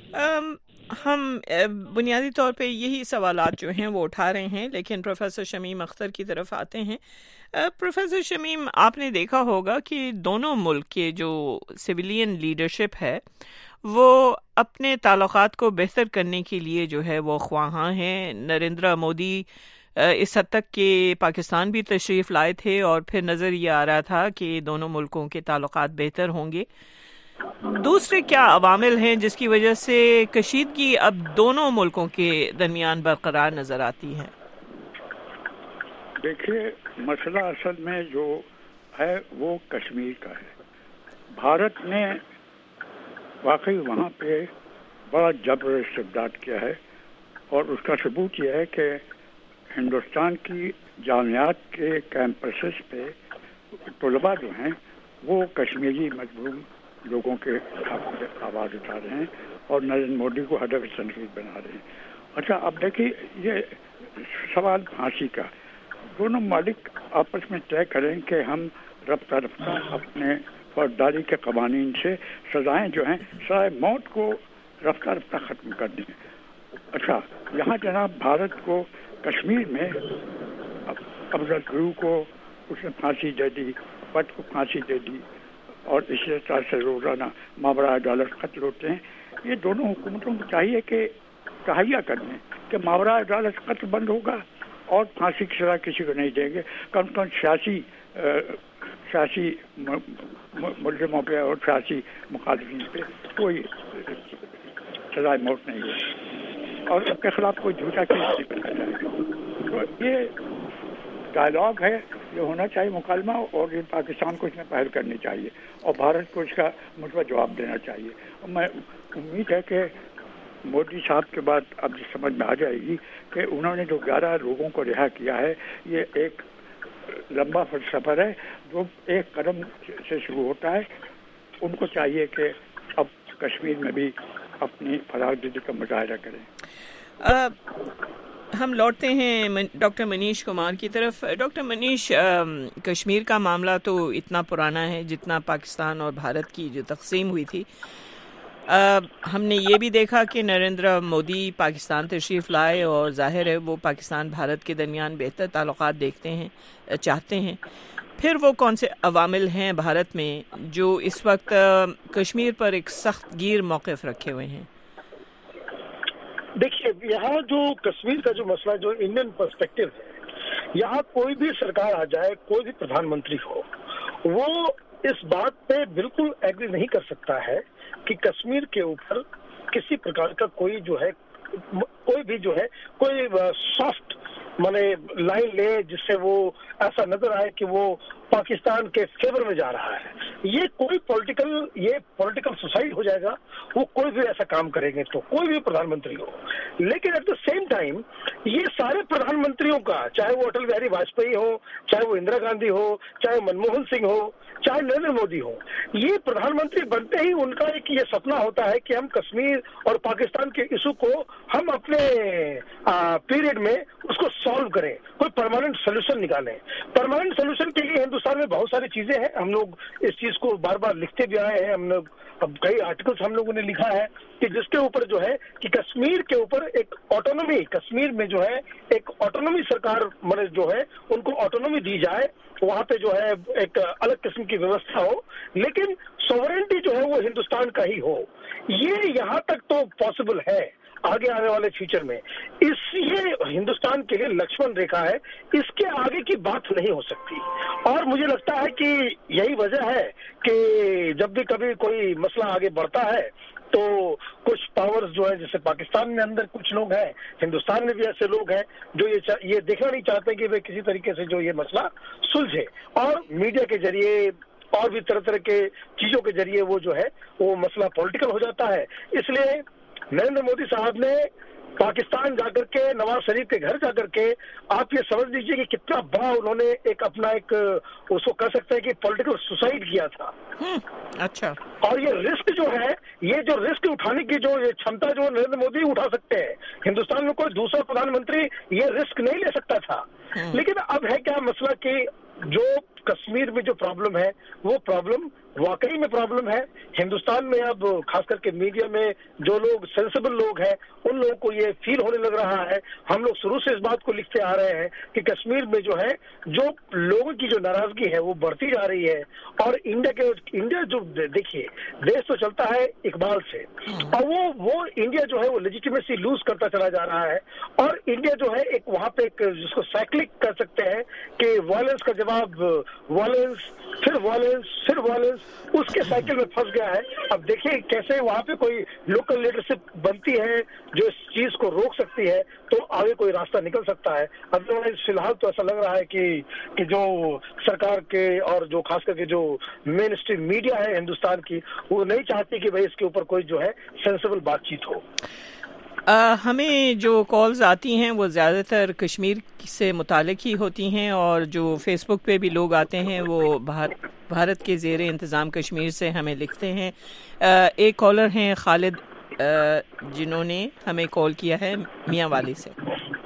[SPEAKER 1] ہم بنیادی طور پہ یہی سوالات جو ہیں وہ اٹھا رہے ہیں، لیکن پروفیسر شمیم اختر کی طرف آتے ہیں. پروفیسر شمیم، آپ نے دیکھا ہوگا کہ دونوں ملک کے جو سویلین لیڈرشپ ہے وہ اپنے تعلقات کو بہتر کرنے کے لیے جو ہے وہ خواہاں ہیں. نریندر مودی اس حد تک کہ پاکستان بھی تشریف لائے تھے اور پھر نظر یہ آ رہا تھا کہ دونوں ملکوں کے تعلقات بہتر ہوں گے. دوسرے کیا عوامل ہیں جس کی وجہ سے کشیدگی اب دونوں ملکوں کے درمیان برقرار نظر آتی ہے؟
[SPEAKER 19] دیکھیے، مسئلہ اصل میں جو ہے وہ کشمیر کا ہے. بھارت نے واقعی وہاں پہ بڑا جبر استبداد کیا ہے، اور اس کا ثبوت یہ ہے کہ ہندوستان کی جامعات کے کیمپسز پہ طلباء جو ہیں وہ کشمیری مجبور لوگوں کے آواز اٹھا رہے ہیں اور نریندر مودی کو ہدف تنقید بنا رہے ہیں. اچھا، اب دیکھیے یہ سوال پھانسی کا. دونوں ممالک آپس میں طے کریں کہ ہم رفتہ رفتہ اپنے فوجداری کے قوانین سے سزائیں جو ہیں سزائے موت کو رفتہ رفتہ ختم کر دیں. اچھا، یہاں جناب بھارت کو کشمیر میں افضل گرو کو اس نے پھانسی دے دی، پٹ کو پھانسی دے دی، اور اسی طرح سے روزانہ ماورا عدالت قتل ہوتے ہیں. یہ دونوں حکومتوں کو چاہیے کہ تہیہ کر دیں کہ ماورا عدالت قتل بند ہوگا اور پھانسی کی سزا کسی کو نہیں دیں گے. کم از کم سیاسی سیاسی ملزموں پہ اور سیاسی مخالفین پہ کوئی سزائے موت نہیں ہے اور ان کے خلاف کوئی جھوٹا کیس نہیں بنایا جائے گا. تو یہ ڈائلاگ ہے، یہ ہونا چاہیے مکالمہ، اور یہ پاکستان کو اس میں پہل کرنی چاہیے اور بھارت کو اس کا مثبت جواب دینا چاہیے. اور میں امید ہے کہ مودی صاحب کے بعد اب یہ سمجھ میں آ جائے گی کہ انہوں نے جو گیارہ لوگوں کو رہا کیا ہے یہ ایک لمبا سفر ہے جو ایک قدم سے شروع ہوتا ہے. ان کو چاہیے کہ اب کشمیر میں بھی اپنی فرادیدگی کا مظاہرہ کریں.
[SPEAKER 1] ہم لوٹتے ہیں ڈاکٹر منیش کمار کی طرف. ڈاکٹر منیش، کشمیر کا معاملہ تو اتنا پرانا ہے جتنا پاکستان اور بھارت کی جو تقسیم ہوئی تھی. ہم نے یہ بھی دیکھا کہ نریندر مودی پاکستان تشریف لائے اور ظاہر ہے وہ پاکستان بھارت کے درمیان بہتر تعلقات دیکھتے ہیں، چاہتے ہیں. پھر وہ کون سے عوامل ہیں بھارت میں جو اس وقت کشمیر پر ایک سخت گیر موقف رکھے ہوئے ہیں؟
[SPEAKER 20] دیکھیے، یہاں جو کشمیر کا جو مسئلہ جو انڈین پرسپیکٹو ہے، یہاں کوئی بھی سرکار آ جائے، کوئی بھی پردھان منتری ہو، وہ اس بات پہ بالکل ایگری نہیں کر سکتا ہے کہ کشمیر کے اوپر کسی پرکار کا کوئی جو ہے کوئی بھی جو ہے کوئی سافٹ مانے لائن لے جس سے وہ ایسا نظر آئے کہ وہ پاکستان کے فیور میں جا رہا ہے. یہ کوئی پولیٹیکل یہ پولیٹیکل سوسائڈ ہو جائے گا وہ کوئی بھی ایسا کام کریں گے تو، کوئی بھی پردھان منتری ہو. لیکن ایٹ دا سیم ٹائم یہ سارے پردھان منتریوں کا، چاہے وہ اٹل بہاری واجپئی ہو، چاہے وہ اندرا گاندھی ہو، چاہے منموہن سنگھ ہو، چاہے نریندر مودی ہو، یہ پردھان منتری بنتے ہی ان کا ایک یہ سپنا ہوتا ہے کہ ہم کشمیر اور پاکستان کے ایشو کو ہم اپنے پیریڈ میں اس کو سالو کریں، کوئی پرماننٹ سولوشن نکالیں. پرماننٹ سولوشن کے لیے ہندوستان میں بہت ساری چیزیں ہیں. ہم لوگ اس چیز کو بار بار لکھتے بھی آئے ہیں. ہم لوگ اب کئی آرٹیکلس ہم لوگوں نے لکھا ہے کہ جس کے اوپر جو ہے کہ کشمیر کے اوپر ایک آٹونومی، کشمیر میں جو ہے ایک آٹونومی سرکار مطلب جو ہے ان کو آٹونومی دی جائے، وہاں پہ جو ہے ایک الگ قسم کی ویوستھا ہو، لیکن سوورنٹی جو ہے وہ ہندوستان کا ہی ہو. یہ یہاں تک تو پاسبل ہے آگے آنے والے فیوچر میں. اس یہ ہندوستان کے لیے لکشمن ریکھا ہے، اس کے آگے کی بات نہیں ہو سکتی. اور مجھے لگتا ہے کہ یہی وجہ ہے کہ جب بھی کبھی کوئی مسئلہ آگے بڑھتا ہے تو کچھ پاورز جو ہے جیسے پاکستان میں اندر کچھ لوگ ہیں، ہندوستان میں بھی ایسے لوگ ہیں جو یہ یہ دیکھنا نہیں چاہتے کہ وہ کسی طریقے سے جو یہ مسئلہ سلجھے، اور میڈیا کے ذریعے اور بھی طرح طرح کے چیزوں کے ذریعے وہ جو ہے وہ مسئلہ پولیٹیکل ہو جاتا ہے. اس لیے نریندر مودی صاحب نے पाकिस्तान जाकर के नवाज शरीफ के घर जाकर के आप ये समझ लीजिए कि कितना बड़ा उन्होंने एक अपना एक उसको कह सकते हैं कि पॉलिटिकल सुसाइड किया था।
[SPEAKER 1] अच्छा।
[SPEAKER 20] और ये रिस्क जो है, ये जो रिस्क उठाने की जो ये क्षमता जो नरेंद्र मोदी उठा सकते हैं, हिंदुस्तान में कोई दूसरा प्रधानमंत्री ये रिस्क नहीं ले सकता था। लेकिन अब है क्या मसला कि जो कश्मीर में जो प्रॉब्लम है वो प्रॉब्लम वाकई में प्रॉब्लम है। हिंदुस्तान में अब खास करके मीडिया में जो लोग सेंसिबल लोग हैं उन लोगों को ये फील होने लग रहा है, हम लोग शुरू से इस बात को लिखते आ रहे हैं कि कश्मीर में जो है जो लोगों की जो नाराजगी है वो बढ़ती जा रही है। और इंडिया के इंडिया जो देखिए देश तो चलता है इकबाल से, और वो वो इंडिया जो है वो लेजिटिमेसी लूज करता चला जा रहा है। और इंडिया जो है एक वहाँ पे एक जिसको साइक्लिक कर सकते हैं कि वायलेंस का जवाब वायलेंस, फिर वायलेंस, फिर वायलेंस, उसके साइकिल में फंस गया है। अब देखिए कैसे वहाँ पे कोई लोकल लीडरशिप बनती है जो इस चीज को रोक सकती है, तो आगे कोई रास्ता निकल सकता है। अदरवाइज फिलहाल तो ऐसा लग रहा है कि कि जो सरकार के और जो खास करके जो मेन स्ट्रीम मीडिया है हिंदुस्तान की, वो नहीं चाहती कि भाई इसके ऊपर कोई जो है सेंसिबल बातचीत हो।
[SPEAKER 1] आ, हमें जो कॉल्स आती हैं वो ज़्यादातर कश्मीर से मुतालिक ही होती हैं, और जो फेसबुक पे भी लोग आते हैं वो भारत भारत के ज़ेरे इंतज़ाम कश्मीर से हमें लिखते हैं। आ, एक कॉलर हैं खालिद जिन्होंने हमें कॉल किया है मियाँ वाली से।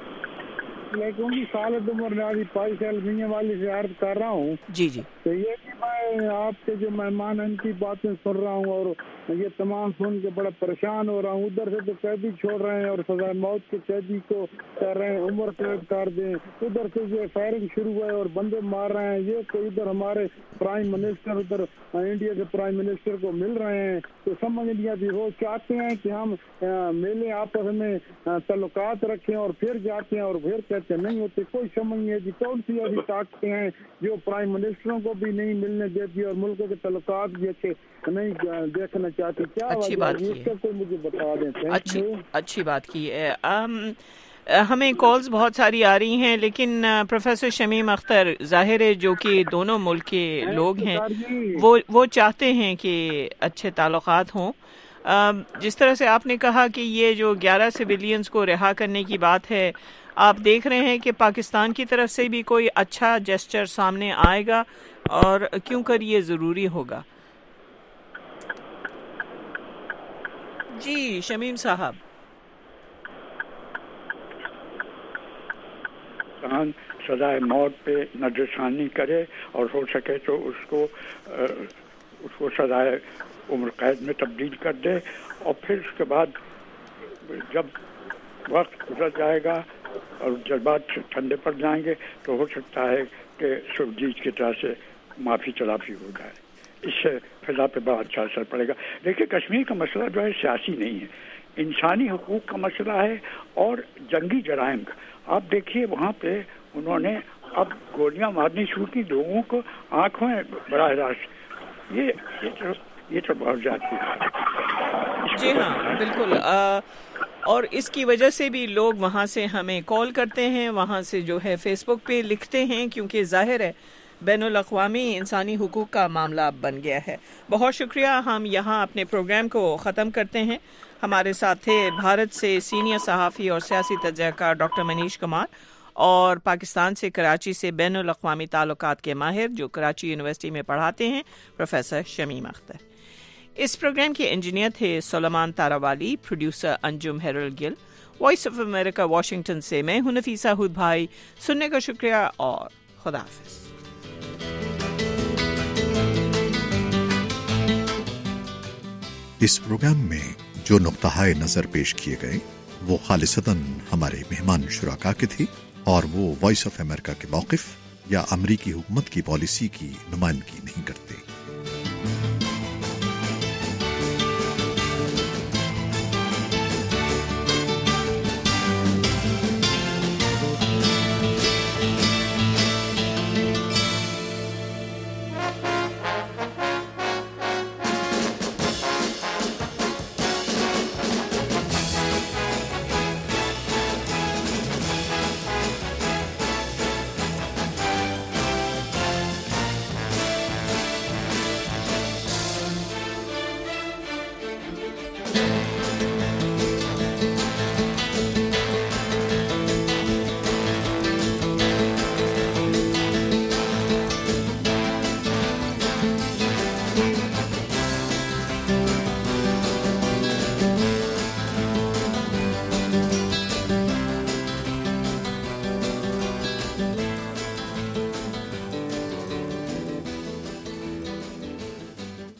[SPEAKER 4] जी खालिद उमर नाजी पाइशल मियाँ वाली से अर्ज कर रहा हूँ।
[SPEAKER 1] जी जी।
[SPEAKER 4] तो ये कि मैं आपके जो मेहमान हैं इनकी बातें सुन रहा हूँ और ये तमाम सुन के बड़ा परेशान हो रहा हूँ। उधर से तो कैदी छोड़ रहे हैं और सजा मौत के कैदी को कर रहे हैं उम्र कैद कर दें, उधर से जो फायरिंग शुरू हुआ है और बंदे मार रहे हैं। ये तो इधर हमारे प्राइम मिनिस्टर उधर इंडिया के प्राइम मिनिस्टर को मिल रहे हैं, तो समझ लिया भी वो चाहते हैं कि हम मिले आपस में ताल्लुकात रखें और फिर जाते हैं और फिर कहते नहीं होते। कोई समझ नहीं है जी कौन सी ऐसी ताकतें हैं जो प्राइम मिनिस्टरों को भी नहीं मिलने देती और मुल्क के ताल्लुकात भी अच्छे नहीं देखना चाहती। क्या
[SPEAKER 1] अच्छी बात की है,
[SPEAKER 4] कोई मुझे बता दें।
[SPEAKER 1] अच्छी अच्छी बात की है। um, हमें कॉल्स बहुत सारी आ रही हैं, लेकिन प्रोफेसर शमीम अख्तर ज़ाहिर है जो कि दोनों मुल्क के लोग हैं वो वो चाहते हैं कि अच्छे ताल्लुकात हों। जिस तरह से आपने कहा कि ये जो ग्यारह सिविलियंस को रिहा करने की बात है, आप देख रहे हैं कि पाकिस्तान की तरफ से भी कोई अच्छा जेस्चर सामने आएगा, और क्यों कर ये ज़रूरी होगा? जी शमीम साहब।
[SPEAKER 19] सजाए मौत पे नजरसानी करे और हो सके तो उसको उसको सजाए उम्र कैद में तब्दील कर दे, और फिर उसके बाद जब वक्त गुजर जाएगा और जज्बात ठंडे पड़ जाएंगे तो हो सकता है कि सुरजीत की तरह से माफ़ी तलाफी हो जाए। इससे फिजा पे बड़ा अच्छा असर पड़ेगा। देखिए कश्मीर का मसला जो है सियासी नहीं है, इंसानी हुकूक का मसला है और जंगी जराइम का। आप देखिए वहाँ पे उन्होंने अब गोलियां मारनी शुरू की लोगों को आंखों में बराह रास्त। ये ये तो ये तो बहुत जाती है।
[SPEAKER 1] जी हाँ बिल्कुल। आ, और इसकी वजह से भी लोग वहाँ से हमें कॉल करते हैं, वहाँ से जो है फेसबुक पे लिखते हैं, क्योंकि जाहिर है बैनुल अक़वामी इंसानी हुकूक का मामला बन गया है। बहुत शुक्रिया। हम यहाँ अपने प्रोग्राम को ख़त्म करते हैं। हमारे साथ थे भारत से सीनियर सहाफ़ी और सियासी तजज़ियाकार डॉक्टर मनीष कुमार, और पाकिस्तान से कराची से बैनुल अक़वामी ताल्लुकात के माहिर जो कराची यूनिवर्सिटी में पढ़ाते हैं प्रोफेसर शमीम अख्तर। इस प्रोग्राम के इंजीनियर थे Suleman Tarawali, producer Anjum Heral Gill. Voice of America Washington से मैं हूं नफीसा हुद भाई। सुनने का शुक्रिया और खुदा हाफिज।
[SPEAKER 22] इस प्रोग्राम में जो नुक्ता-ए नजर पेश किए गए वो खालिसतन हमारे मेहमान शुराका के थे, और वो वॉइस ऑफ अमेरिका के मौक़िफ़ या अमरीकी हुकूमत की पॉलिसी की नुमाइंदगी नहीं करते।